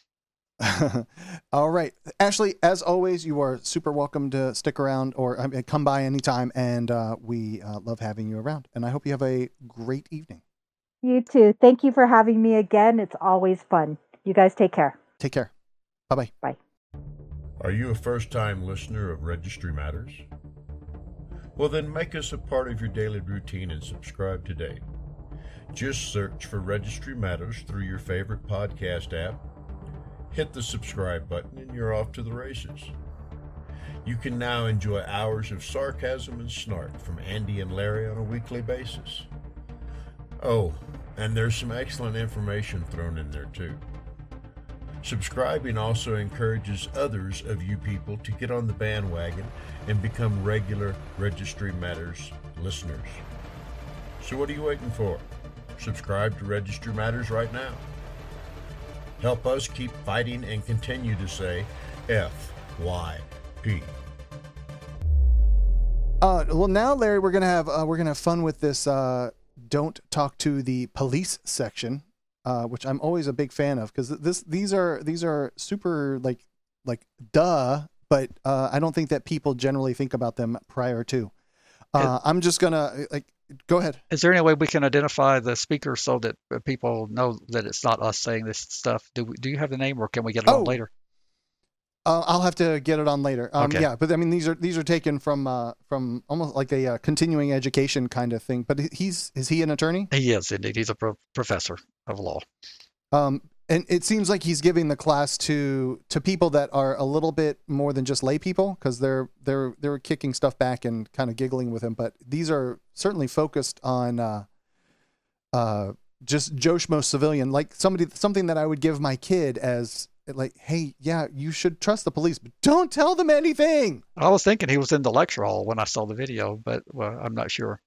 All right, Ashley, as always, you are super welcome to stick around or come by anytime, and we love having you around, and I hope you have a great evening. You too. Thank you for having me again. It's always fun. You guys take care. Take care. Bye-bye. Bye. Are you a first-time listener of Registry Matters? Well, then make us a part of your daily routine and subscribe today. Just search for Registry Matters through your favorite podcast app. Hit the subscribe button and you're off to the races. You can now enjoy hours of sarcasm and snark from Andy and Larry on a weekly basis. Oh, and there's some excellent information thrown in there too. Subscribing also encourages others of you people to get on the bandwagon and become regular Registry Matters listeners. So what are you waiting for? Subscribe to Registry Matters right now. Help us keep fighting and continue to say FYP. Well, now, Larry, we're gonna have fun with this. Don't talk to the police section, which I'm always a big fan of because these are super like duh, but I don't think that people generally think about them prior to. I'm just gonna go ahead. Is there any way we can identify the speaker so that people know that it's not us saying this stuff? Do you have the name, or can we get it on later? I'll have to get it on later. Okay. Yeah, but I mean these are taken from almost like a continuing education kind of thing. But is he an attorney? He is indeed. He's a professor of law. And it seems like he's giving the class to people that are a little bit more than just lay people, because they're kicking stuff back and kind of giggling with him. But these are certainly focused on just Joe Schmo civilian, like something that I would give my kid as like, hey, yeah, you should trust the police, but don't tell them anything. I was thinking he was in the lecture hall when I saw the video, but well, I'm not sure.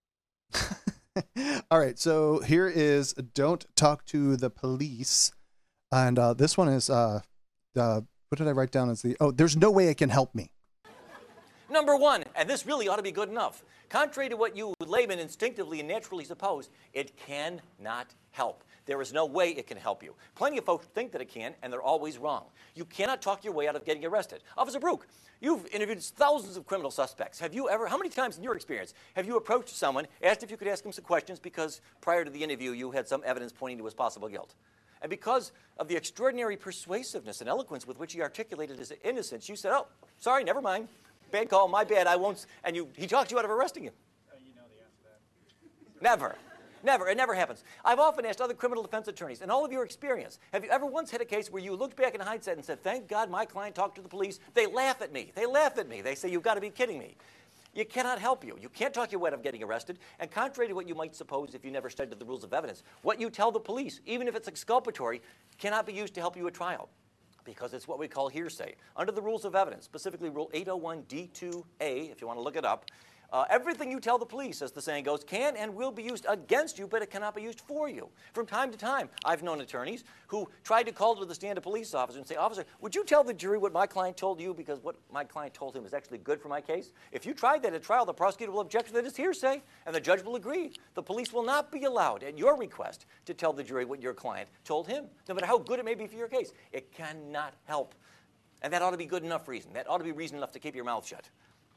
All right, so here is "Don't Talk to the Police," and this one is what did I write down as there's no way it can help me. Number one, and this really ought to be good enough. Contrary to what you laymen instinctively and naturally suppose, it cannot help. There is no way it can help you. Plenty of folks think that it can, and they're always wrong. You cannot talk your way out of getting arrested. Officer Brook, you've interviewed thousands of criminal suspects. Have you ever, how many times in your experience, have you approached someone, asked if you could ask him some questions because prior to the interview you had some evidence pointing to his possible guilt? And because of the extraordinary persuasiveness and eloquence with which he articulated his innocence, you said, oh, sorry, never mind. Bad call, my bad, I won't. And he talked you out of arresting him. You know the answer to that. Never. Never. It never happens. I've often asked other criminal defense attorneys, in all of your experience, have you ever once had a case where you looked back in hindsight and said, thank God my client talked to the police? They laugh at me. They laugh at me. They say, you've got to be kidding me. You cannot help you. You can't talk your way out of getting arrested. And contrary to what you might suppose if you never studied the rules of evidence, what you tell the police, even if it's exculpatory, cannot be used to help you at trial, because it's what we call hearsay. Under the rules of evidence, specifically Rule 801D2A, if you want to look it up, everything you tell the police, as the saying goes, can and will be used against you, but it cannot be used for you. From time to time, I've known attorneys who tried to call to the stand a police officer and say, officer, would you tell the jury what my client told you, because what my client told him is actually good for my case? If you tried that at trial, the prosecutor will object to that as hearsay, and the judge will agree. The police will not be allowed, at your request, to tell the jury what your client told him, no matter how good it may be for your case. It cannot help. And that ought to be good enough reason. That ought to be reason enough to keep your mouth shut.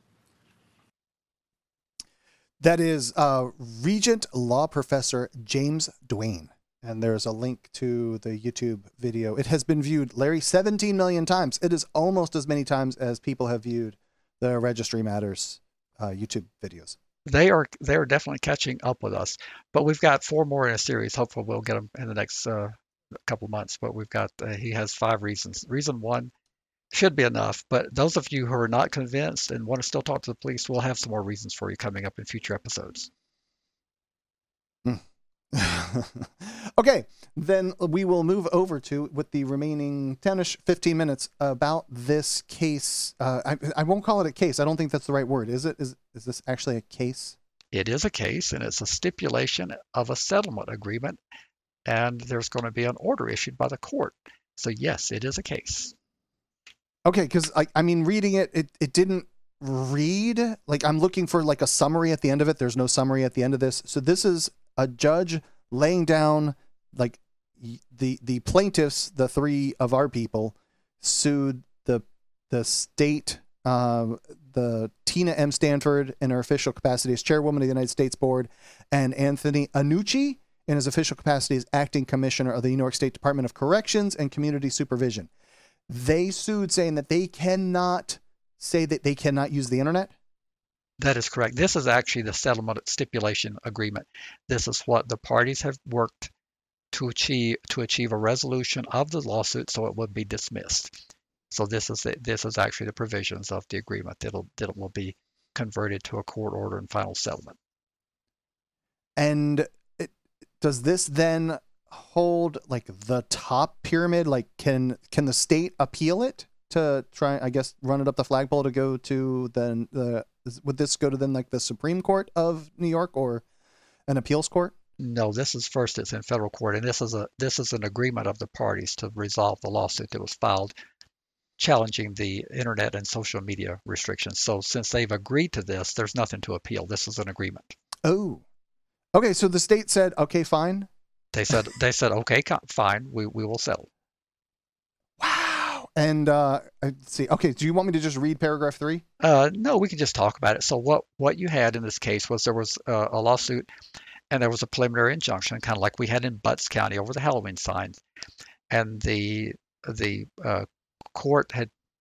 That is Regent Law Professor James Duane. And there's a link to the YouTube video. It has been viewed, Larry, 17 million times. It is almost as many times as people have viewed the Registry Matters YouTube videos. They are definitely catching up with us. But we've got 4 more in a series. Hopefully we'll get them in the next couple of months. But we've got, he has 5 reasons. Reason 1 should be enough, but those of you who are not convinced and want to still talk to the police, we'll have some more reasons for you coming up in future episodes. Okay, then we will move over to, with the remaining 10-ish, 15 minutes, about this case. I won't call it a case. I don't think that's the right word. Is it? Is this actually a case? It is a case, and it's a stipulation of a settlement agreement, and there's going to be an order issued by the court. So yes, it is a case. Okay, because I mean, reading it didn't read, like I'm looking for like a summary at the end of it. There's no summary at the end of this. So this is a judge laying down, like the plaintiffs, the 3 of our people, sued the state, the Tina M. Stanford in her official capacity as chairwoman of the United States Board, and Anthony Annucci in his official capacity as acting commissioner of the New York State Department of Corrections and Community Supervision. They sued saying that they cannot say that they cannot use the internet? That is correct. This is actually the settlement stipulation agreement. This is what the parties have worked to achieve a resolution of the lawsuit so it would be dismissed. So this is actually the provisions of the agreement that it will be converted to a court order and final settlement. And does this then hold like the top pyramid? Like can the state appeal it to try, I guess, run it up the flagpole to go to then would this go to then like the Supreme Court of New York or an appeals court? No, this is first. It's in federal court, and this is an agreement of the parties to resolve the lawsuit that was filed challenging the internet and social media restrictions. So since they've agreed to this, there's nothing to appeal. This is an agreement. Oh, okay. So the state said, okay, fine. They said, okay, fine, we will settle. Wow. And let's see. Okay, do you want me to just read paragraph 3? No, we can just talk about it. So what you had in this case was there was a lawsuit, and there was a preliminary injunction, kind of like we had in Butts County over the Halloween signs, and the court had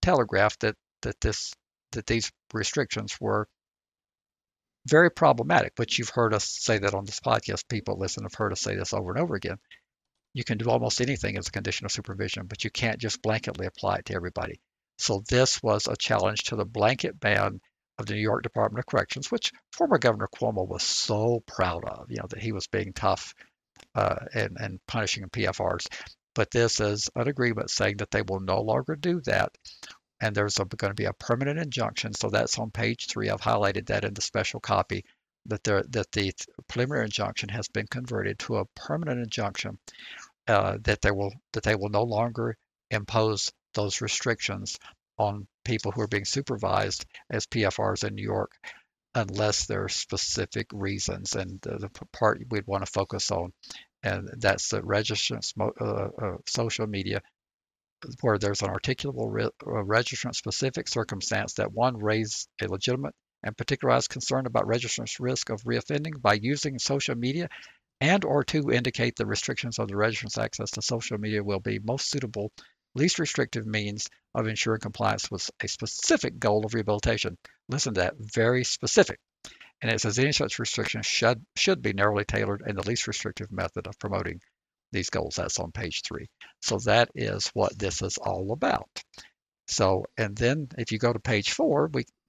telegraphed that these restrictions were very problematic. But you've heard us say that on this podcast. People listen have heard us say this over and over again. You can do almost anything as a condition of supervision, but you can't just blanketly apply it to everybody. So this was a challenge to the blanket ban of the New York Department of Corrections, which former Governor Cuomo was so proud of, that he was being tough and punishing PFRs. But this is an agreement saying that they will no longer do that. And there's going to be a permanent injunction. So that's on page 3. I've highlighted that in the special copy, that the preliminary injunction has been converted to a permanent injunction, that they will no longer impose those restrictions on people who are being supervised as PFRs in New York unless there are specific reasons. And the part we'd want to focus on, and that's the registrant social media, where there's an articulable registrant-specific circumstance that, one, raise a legitimate and particularized concern about registrant's risk of reoffending by using social media, and or two, indicate the restrictions of the registrant's access to social media will be most suitable, least restrictive means of ensuring compliance with a specific goal of rehabilitation. Listen to that, very specific. And it says any such restriction should be narrowly tailored and the least restrictive method of promoting these goals. That's on page 3. So that is what this is all about. So, and then if you go to page 4,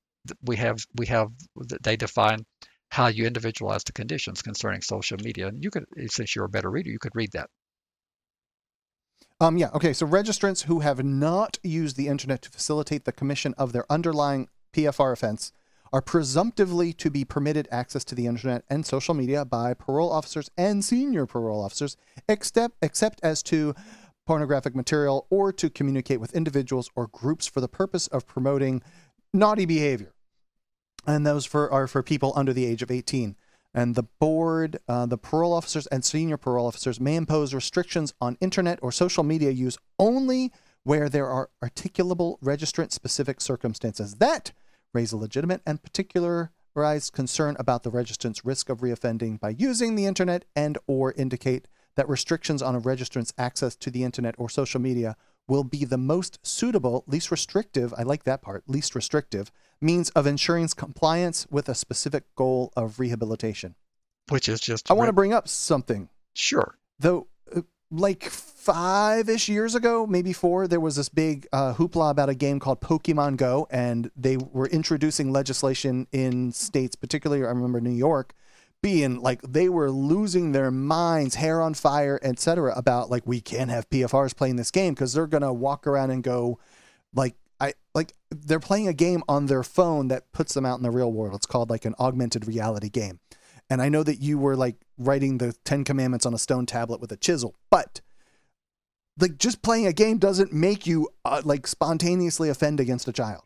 they define how you individualize the conditions concerning social media. And you could, since you're a better reader, you could read that. Yeah. Okay. So registrants who have not used the internet to facilitate the commission of their underlying PFR offense are presumptively to be permitted access to the internet and social media by parole officers and senior parole officers, except as to pornographic material or to communicate with individuals or groups for the purpose of promoting naughty behavior. And those are for people under the age of 18. And the board, the parole officers and senior parole officers may impose restrictions on internet or social media use only where there are articulable registrant-specific circumstances that raise a legitimate and particularized concern about the registrant's risk of reoffending by using the internet, and or indicate that restrictions on a registrant's access to the internet or social media will be the most suitable, least restrictive, I like that part, least restrictive, means of ensuring compliance with a specific goal of rehabilitation. Which is just... I want to bring up something. Sure. Though, like 5-ish years ago, maybe 4, there was this big hoopla about a game called Pokemon Go, and they were introducing legislation in states, particularly I remember New York, being like, they were losing their minds, hair on fire, etc., about like, we can't have PFRs playing this game because they're going to walk around and go they're playing a game on their phone that puts them out in the real world. It's called like an augmented reality game. And I know that you were like writing the 10 Commandments on a stone tablet with a chisel, but like just playing a game doesn't make you like spontaneously offend against a child.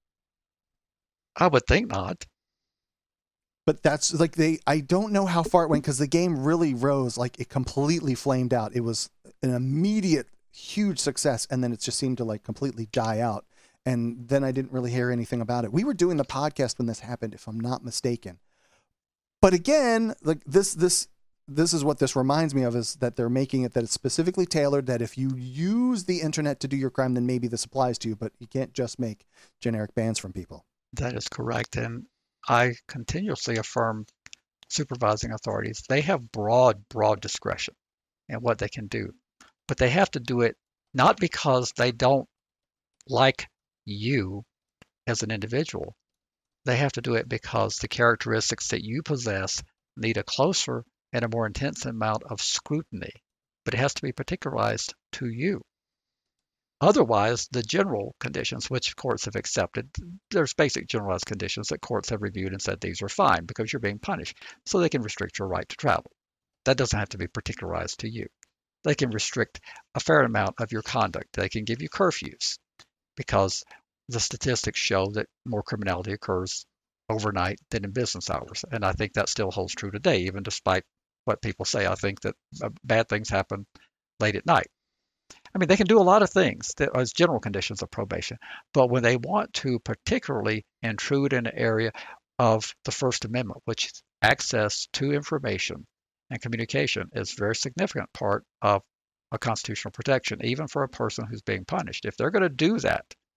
I would think not. But that's like I don't know how far it went because the game really rose, like it completely flamed out. It was an immediate huge success, and then it just seemed to like completely die out. And then I didn't really hear anything about it. We were doing the podcast when this happened, if I'm not mistaken. But again, like this is what this reminds me of, is that they're making it that it's specifically tailored, that if you use the internet to do your crime, then maybe this applies to you, but you can't just make generic bans from people. That is correct. And I continuously affirm supervising authorities. They have broad discretion in what they can do, but they have to do it not because they don't like you as an individual. They have to do it because the characteristics that you possess need a closer and a more intense amount of scrutiny, but it has to be particularized to you. Otherwise, the general conditions, which courts have accepted, there's basic generalized conditions that courts have reviewed and said these are fine because you're being punished, so they can restrict your right to travel. That doesn't have to be particularized to you. They can restrict a fair amount of your conduct. They can give you curfews because the statistics show that more criminality occurs overnight than in business hours. And I think that still holds true today, even despite what people say. I think that bad things happen late at night. I mean, they can do a lot of things as general conditions of probation, but when they want to particularly intrude in an area of the First Amendment, which access to information and communication is a very significant part of a constitutional protection, even for a person who's being punished. If they're going to do that,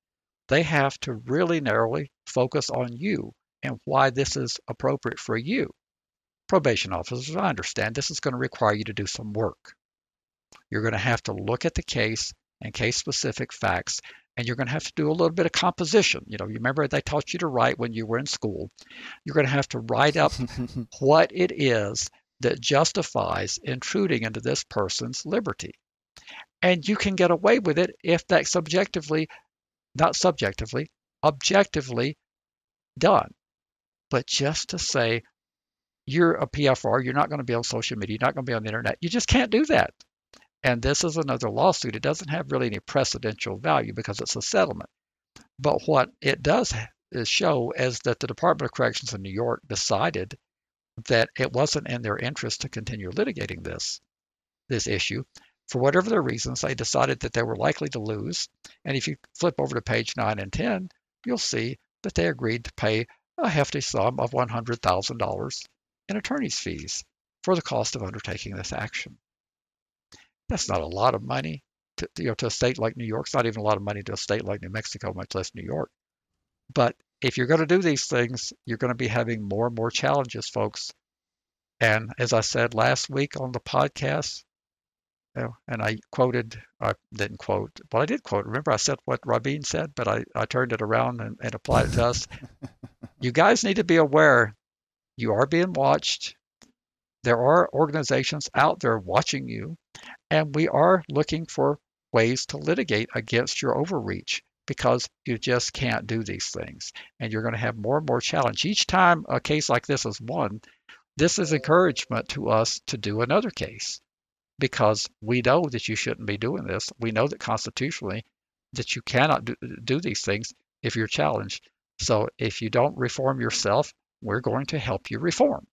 They have to really narrowly focus on you and why this is appropriate for you. Probation officers, I understand this is going to require you to do some work. You're going to have to look at the case and case-specific facts, and you're going to have to do a little bit of composition. You remember they taught you to write when you were in school. You're going to have to write up what it is that justifies intruding into this person's liberty. And you can get away with it if that's objectively done. But just to say you're a PFR, you're not going to be on social media, you're not going to be on the internet, you just can't do that. And this is another lawsuit. It doesn't have really any precedential value because it's a settlement. But what it does is show is that the Department of Corrections in New York decided that it wasn't in their interest to continue litigating this issue. For whatever their reasons, they decided that they were likely to lose. And if you flip over to page 9 and 10, you'll see that they agreed to pay a hefty sum of $100,000 in attorney's fees for the cost of undertaking this action. That's not a lot of money to a state like New York. It's not even a lot of money to a state like New Mexico, much less New York. But if you're going to do these things, you're going to be having more and more challenges, folks. And as I said last week on the podcast, and I didn't quote, well, I did quote. Remember, I said what Rabin said, but I turned it around and applied it to us. You guys need to be aware you are being watched. There are organizations out there watching you, and we are looking for ways to litigate against your overreach because you just can't do these things. And you're going to have more and more challenge. Each time a case like this is won, this is encouragement to us to do another case because we know that you shouldn't be doing this. We know that constitutionally that you cannot do these things if you're challenged. So if you don't reform yourself, we're going to help you reform.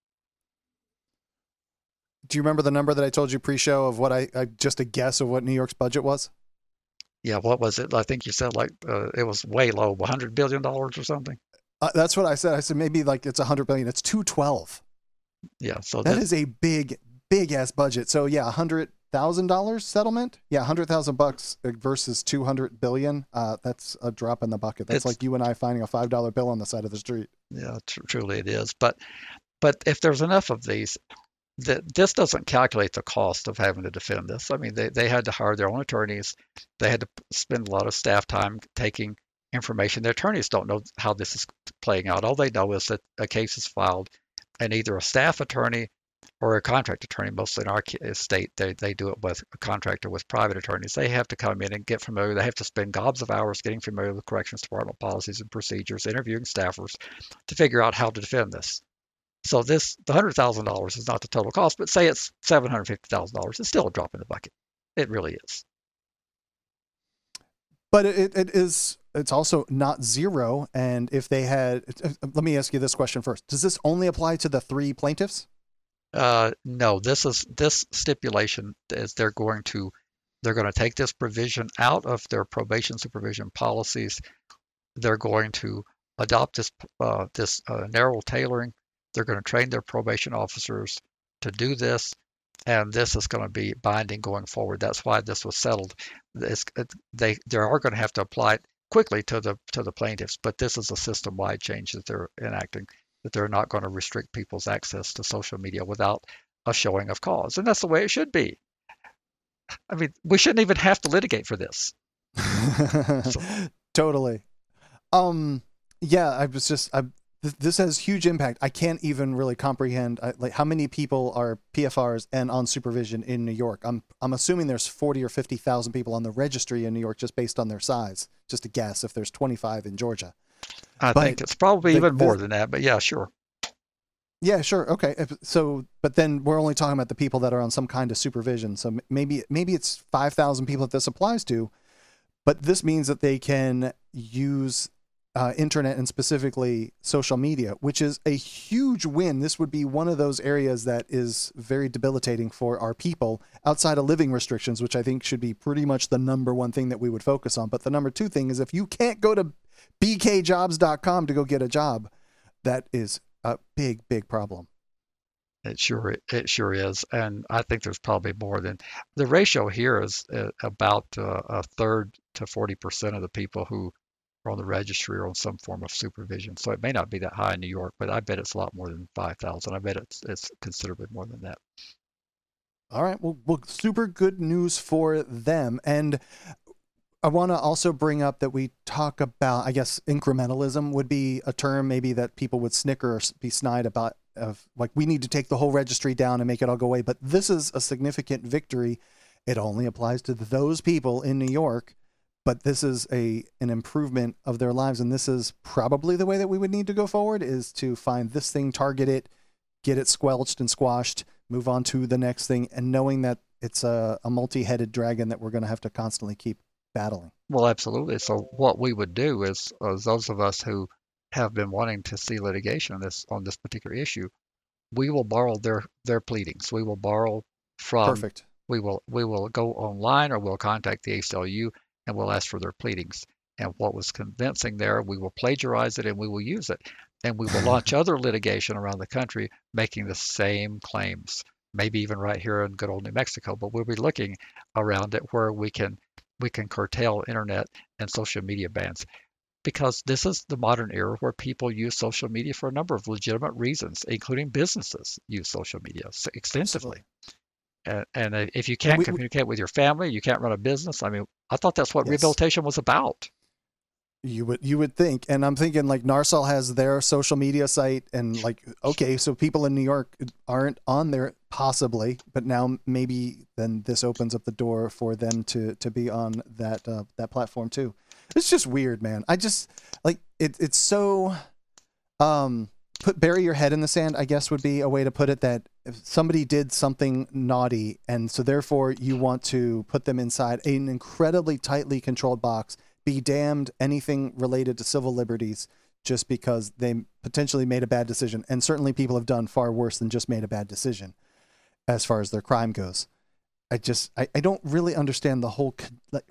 Do you remember the number that I told you pre-show of what I just a guess of what New York's budget was? Yeah, what was it? I think you said it was way low, $100 billion or something. That's what I said. I said maybe like it's $100 billion. It's $212. Yeah, so that is a big ass budget. So yeah, $100,000 settlement. Yeah, $100,000 versus $200 billion. That's a drop in the bucket. That's like you and I finding a $5 bill on the side of the street. Yeah, truly it is. But if there's enough of these. This doesn't calculate the cost of having to defend this. I mean, they had to hire their own attorneys. They had to spend a lot of staff time taking information. The attorneys don't know how this is playing out. All they know is that a case is filed, and either a staff attorney or a contract attorney, mostly in our state, they do it with a contractor with private attorneys. They have to come in and get familiar. They have to spend gobs of hours getting familiar with Corrections Department policies and procedures, interviewing staffers to figure out how to defend this. So the $100,000 is not the total cost, but say it's $750,000. It's still a drop in the bucket. It really is. But it's also not zero. And if they had, let me ask you this question first. Does this only apply to the 3 plaintiffs? No, this stipulation is they're going to take this provision out of their probation supervision policies. They're going to adopt this narrow tailoring. They're going to train their probation officers to do this, and this is going to be binding going forward. That's why this was settled. They are going to have to apply it quickly to the plaintiffs, but this is a system-wide change that they're enacting, that they're not going to restrict people's access to social media without a showing of cause. And that's the way it should be. I mean, we shouldn't even have to litigate for this. Totally. Yeah, this has huge impact. I can't even really comprehend like how many people are PFRs and on supervision in New York. I'm assuming there's 40 or 50,000 people on the registry in New York just based on their size. Just a guess if there's 25 in Georgia. I think it's probably even more than that, but yeah, sure. Yeah, sure. Okay. So, but then we're only talking about the people that are on some kind of supervision. So maybe it's 5,000 people that this applies to, but this means that they can use internet and specifically social media, which is a huge win. This would be one of those areas that is very debilitating for our people outside of living restrictions, which I think should be pretty much the number one thing that we would focus on. But the number 2 thing is if you can't go to bkjobs.com to go get a job, that is a big, big problem. It sure is. And I think there's probably more than the ratio here is about a third to 40% of the people who or on the registry or on some form of supervision. So it may not be that high in New York, but I bet it's a lot more than 5,000. I bet it's considerably more than that. All right. Well, super good news for them. And I want to also bring up that we talk about, I guess, incrementalism would be a term maybe that people would snicker or be snide about, of like, we need to take the whole registry down and make it all go away. But this is a significant victory. It only applies to those people in New York, but this is an improvement of their lives. And this is probably the way that we would need to go forward, is to find this thing, target it, get it squelched and squashed, move on to the next thing, and knowing that it's a multi-headed dragon that we're going to have to constantly keep battling. Well, absolutely. So what we would do is those of us who have been wanting to see litigation on this particular issue, we will borrow their pleadings. We will borrow from. Perfect. We will go online, or we'll contact the ACLU and we'll ask for their pleadings. And what was convincing there, we will plagiarize it and we will use it. And we will launch other litigation around the country making the same claims, maybe even right here in good old New Mexico. But we'll be looking around it where we can curtail internet and social media bans, because this is the modern era where people use social media for a number of legitimate reasons, including businesses use social media extensively. And if you can't communicate with your family, you can't run a business. I mean, I thought that's what rehabilitation was about. You would think, and I'm thinking like NARSOL has their social media site, and like, okay, so people in New York aren't on there possibly, but now maybe then this opens up the door for them to be on that platform too. It's just weird, man. I just like it. It's so bury your head in the sand, I guess would be a way to put it, that if somebody did something naughty and so therefore you want to put them inside an incredibly tightly controlled box, be damned anything related to civil liberties just because they potentially made a bad decision. And certainly people have done far worse than just made a bad decision as far as their crime goes. I don't really understand the whole,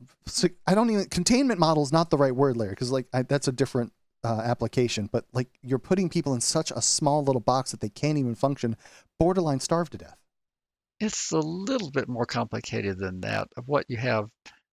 containment model is not the right word, Larry, because that's a different application, but like you're putting people in such a small little box that they can't even function, borderline starve to death. It's a little bit more complicated than that. Of what you have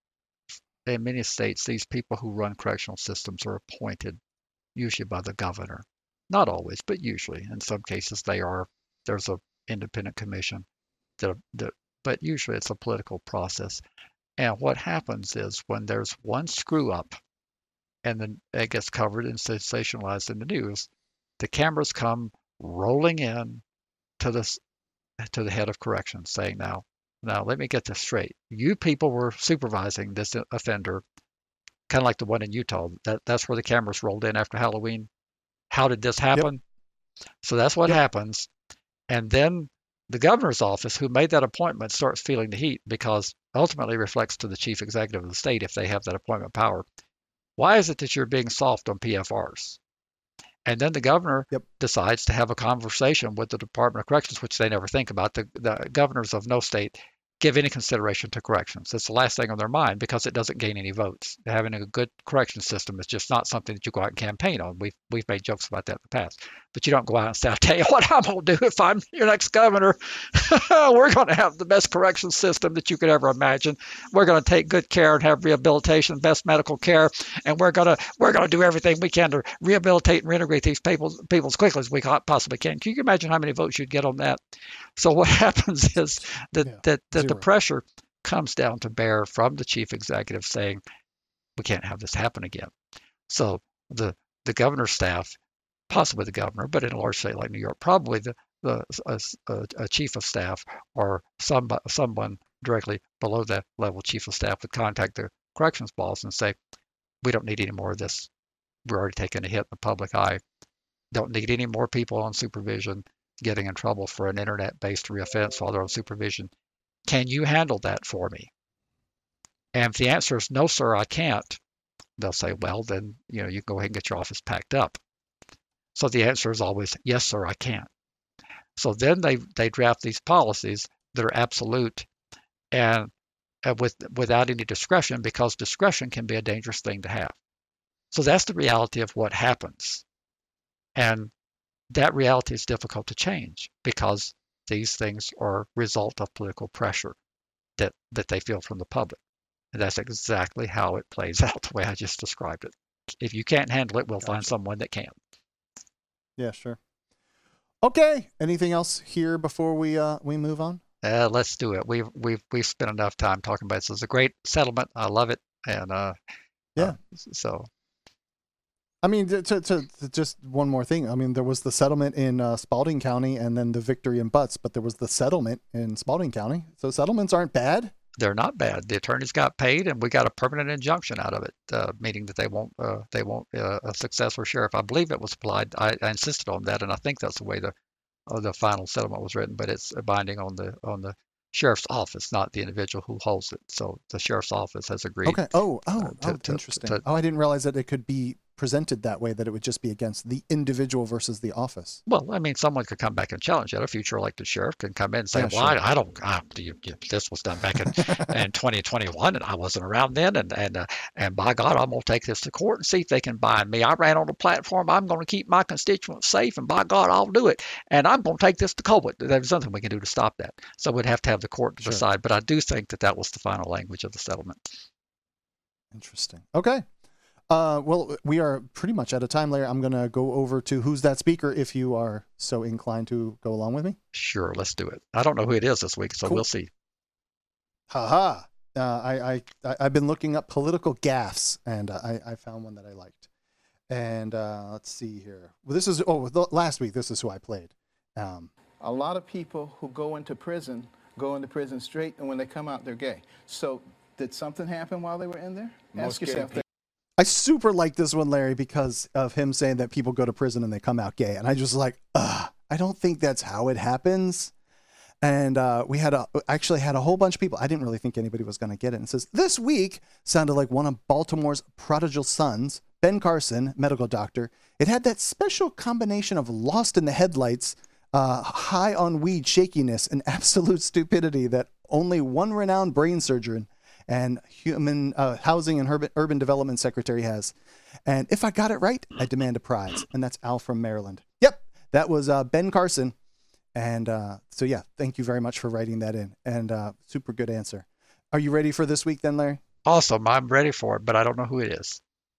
in many states, these people who run correctional systems are appointed usually by the governor. Not always, but usually. In some cases, there's a independent commission but usually it's a political process. And what happens is when there's one screw up, and then it gets covered and sensationalized in the news, the cameras come rolling in to the head of corrections saying, now let me get this straight. You people were supervising this offender, kind of like the one in Utah. That's where the cameras rolled in after Halloween. How did this happen? Yep. So that's what happens. And then the governor's office, who made that appointment, starts feeling the heat, because ultimately reflects to the chief executive of the state if they have that appointment power. Why is it that you're being soft on PFRs? And then the governor decides to have a conversation with the Department of Corrections, which they never think about. The governors of no state give any consideration to corrections. It's the last thing on their mind because it doesn't gain any votes. Having a good correction system is just not something that you go out and campaign on. We've made jokes about that in the past. But you don't go out and say, I'll tell you what I'm going to do if I'm your next governor. We're going to have the best correction system that you could ever imagine. We're going to take good care and have rehabilitation, best medical care, and we're going to do everything we can to rehabilitate and reintegrate these people as quickly as we possibly can. Can you imagine how many votes you'd get on that? So what happens is that the pressure comes down to bear from the chief executive saying, we can't have this happen again. So the governor's staff, possibly the governor, but in a large state like New York, probably a chief of staff or someone directly below that level chief of staff would contact the corrections boss and say, we don't need any more of this. We're already taking a hit in the public eye. Don't need any more people on supervision getting in trouble for an internet-based reoffense while they're on supervision. Can you handle that for me? And if the answer is no, sir, I can't, they'll say, well, then you can go ahead and get your office packed up. So the answer is always, yes, sir, I can. So then they draft these policies that are absolute and without any discretion, because discretion can be a dangerous thing to have. So that's the reality of what happens. And that reality is difficult to change because these things are a result of political pressure that they feel from the public. And that's exactly how it plays out the way I just described it. If you can't handle it, we'll Gotcha. find someone that can. Yeah, sure. Okay. Anything else here before we move on? Let's do it. We've spent enough time talking about it. This is a great settlement. I love it, and Yeah. so I mean, to just one more thing. I mean, there was the settlement in Spalding County and then the victory in Butts, but there was the settlement in Spalding County. So settlements aren't bad. they're not bad. The attorneys got paid, and we got a permanent injunction out of it, meaning that they won't a successor sheriff. I believe it was applied. I insisted on that, and I think that's the way the final settlement was written. But it's binding on the sheriff's office, not the individual who holds it. So the sheriff's office has agreed. Okay. Interesting. I didn't realize that it could be presented that way, that it would just be against the individual versus the office. Well, I mean, someone could come back and challenge it. A future elected sheriff can come in and say, Yeah, "Well, sure. I don't. This was done back in 2021, and I wasn't around then. And by God, I'm going to take this to court and see if they can bind me. I ran on the platform. I'm going to keep my constituents safe, and by God, I'll do it. And I'm going to take this to court. There's nothing we can do to stop that. So we'd have to have the court to Sure. decide. But I do think that was the final language of the settlement. Interesting. Okay. Well, we are pretty much out of time, Larry. I'm going to go over to Who's That Speaker if you are so inclined to go along with me. Sure, let's do it. I don't know who it is this week, so Cool. we'll see. Haha. I've been looking up political gaffes, and I found one that I liked. And let's see here. Well, this is last week. This is who I played. A lot of people who go into prison straight, and when they come out, they're gay. So did something happen while they were in there? Ask yourself that. I super like this one, Larry, because of him saying that people go to prison and they come out gay. And I just like, I don't think that's how it happens. And we actually had a whole bunch of people. I didn't really think anybody was going to get it. And it says, this week sounded like one of Baltimore's prodigal sons, Ben Carson, medical doctor. It had that special combination of lost in the headlights, high on weed shakiness, and absolute stupidity that only one renowned brain surgeon and human housing and urban development secretary has. And if I got it right, I demand a prize. And that's Al from Maryland. Yep, that was Ben Carson. And so, yeah, thank you very much for writing that in. And super good answer. Are you ready for this week then, Larry? Awesome, I'm ready for it, but I don't know who it is.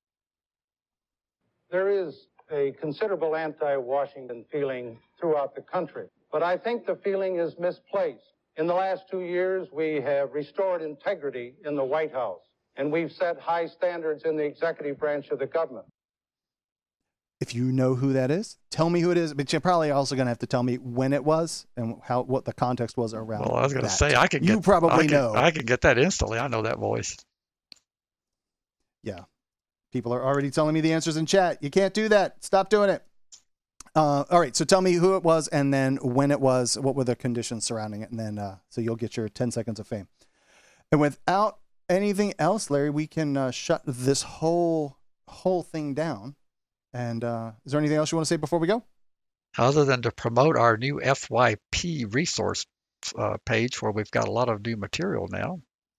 There is a considerable anti-Washington feeling throughout the country, but I think the feeling is misplaced. In the last 2 years, we have restored integrity in the White House, and we've set high standards in the executive branch of the government. If you know who that is, tell me who it is. But you're probably also going to have to tell me when it was and what the context was around. Well, I was going to that. say I You probably know. I can get that instantly. I know that voice. Yeah. People are already telling me the answers in chat. You can't do that. Stop doing it. All right. So tell me who it was and then when it was, what were the conditions surrounding it? And then, so you'll get your 10 seconds of fame. And without anything else, Larry, we can shut this whole thing down. And is there anything else you want to say before we go? Other than to promote our new FYP resource page where we've got a lot of new material now.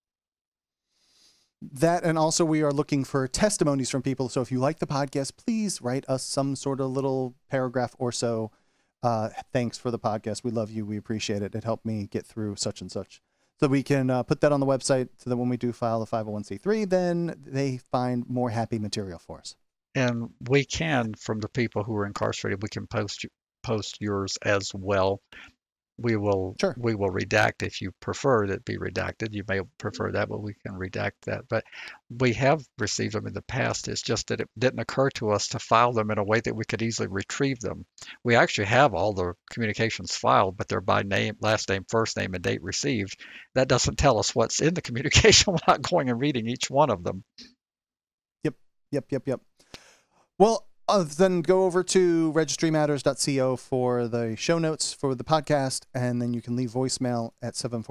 That, and also we are looking for testimonies from people. So if you like the podcast, please write us some sort of little paragraph or so. Thanks for the podcast. We love you. We appreciate it. It helped me get through such and such. So we can put that on the website so that when we do file a 501c3, then they find more happy material for us. And we can, from the people who are incarcerated, we can post yours as well. We will redact if you prefer that be redacted. You may prefer that, but we can redact that. But we have received them in the past. It's just that it didn't occur to us to file them in a way that we could easily retrieve them. We actually have all the communications filed, but they're by name, last name, first name, and date received. That doesn't tell us what's in the communication. We're not going and reading each one of them. Yep. Well, then go over to registrymatters.co for the show notes for the podcast, and then you can leave voicemail at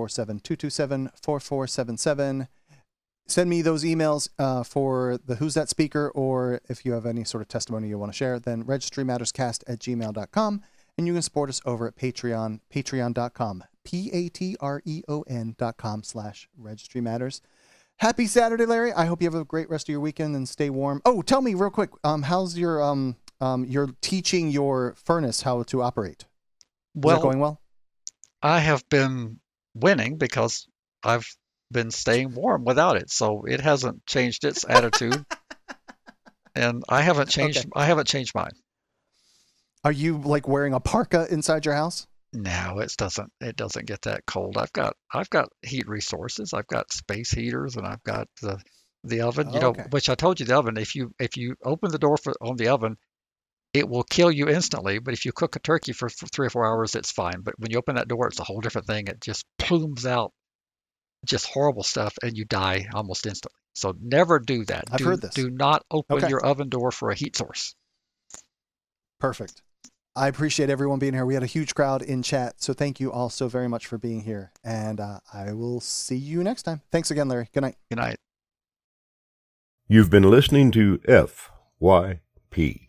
747-227-4477. Send me those emails for the Who's That Speaker, or if you have any sort of testimony you want to share, then registrymatterscast@gmail.com, and you can support us over at Patreon, patreon.com, patreon.com/registrymatters. Happy Saturday, Larry. I hope you have a great rest of your weekend and stay warm. Oh, tell me real quick, how's your you're teaching your furnace how to operate? Is that going well? I have been winning because I've been staying warm without it, so it hasn't changed its attitude. and I haven't changed. Okay. I haven't changed mine. Are you like wearing a parka inside your house? No, it doesn't get that cold. I've got heat resources. I've got space heaters, and I've got the oven. You know, Okay. which I told you the oven. If you open the door on the oven, it will kill you instantly. But if you cook a turkey for 3 or 4 hours, it's fine. But when you open that door, it's a whole different thing. It just plumes out just horrible stuff, and you die almost instantly. So never do that. I've heard this. Do not open Okay. your oven door for a heat source. Perfect. I appreciate everyone being here. We had a huge crowd in chat, so thank you all so very much for being here. And I will see you next time. Thanks again, Larry. Good night. Good night. You've been listening to FYP.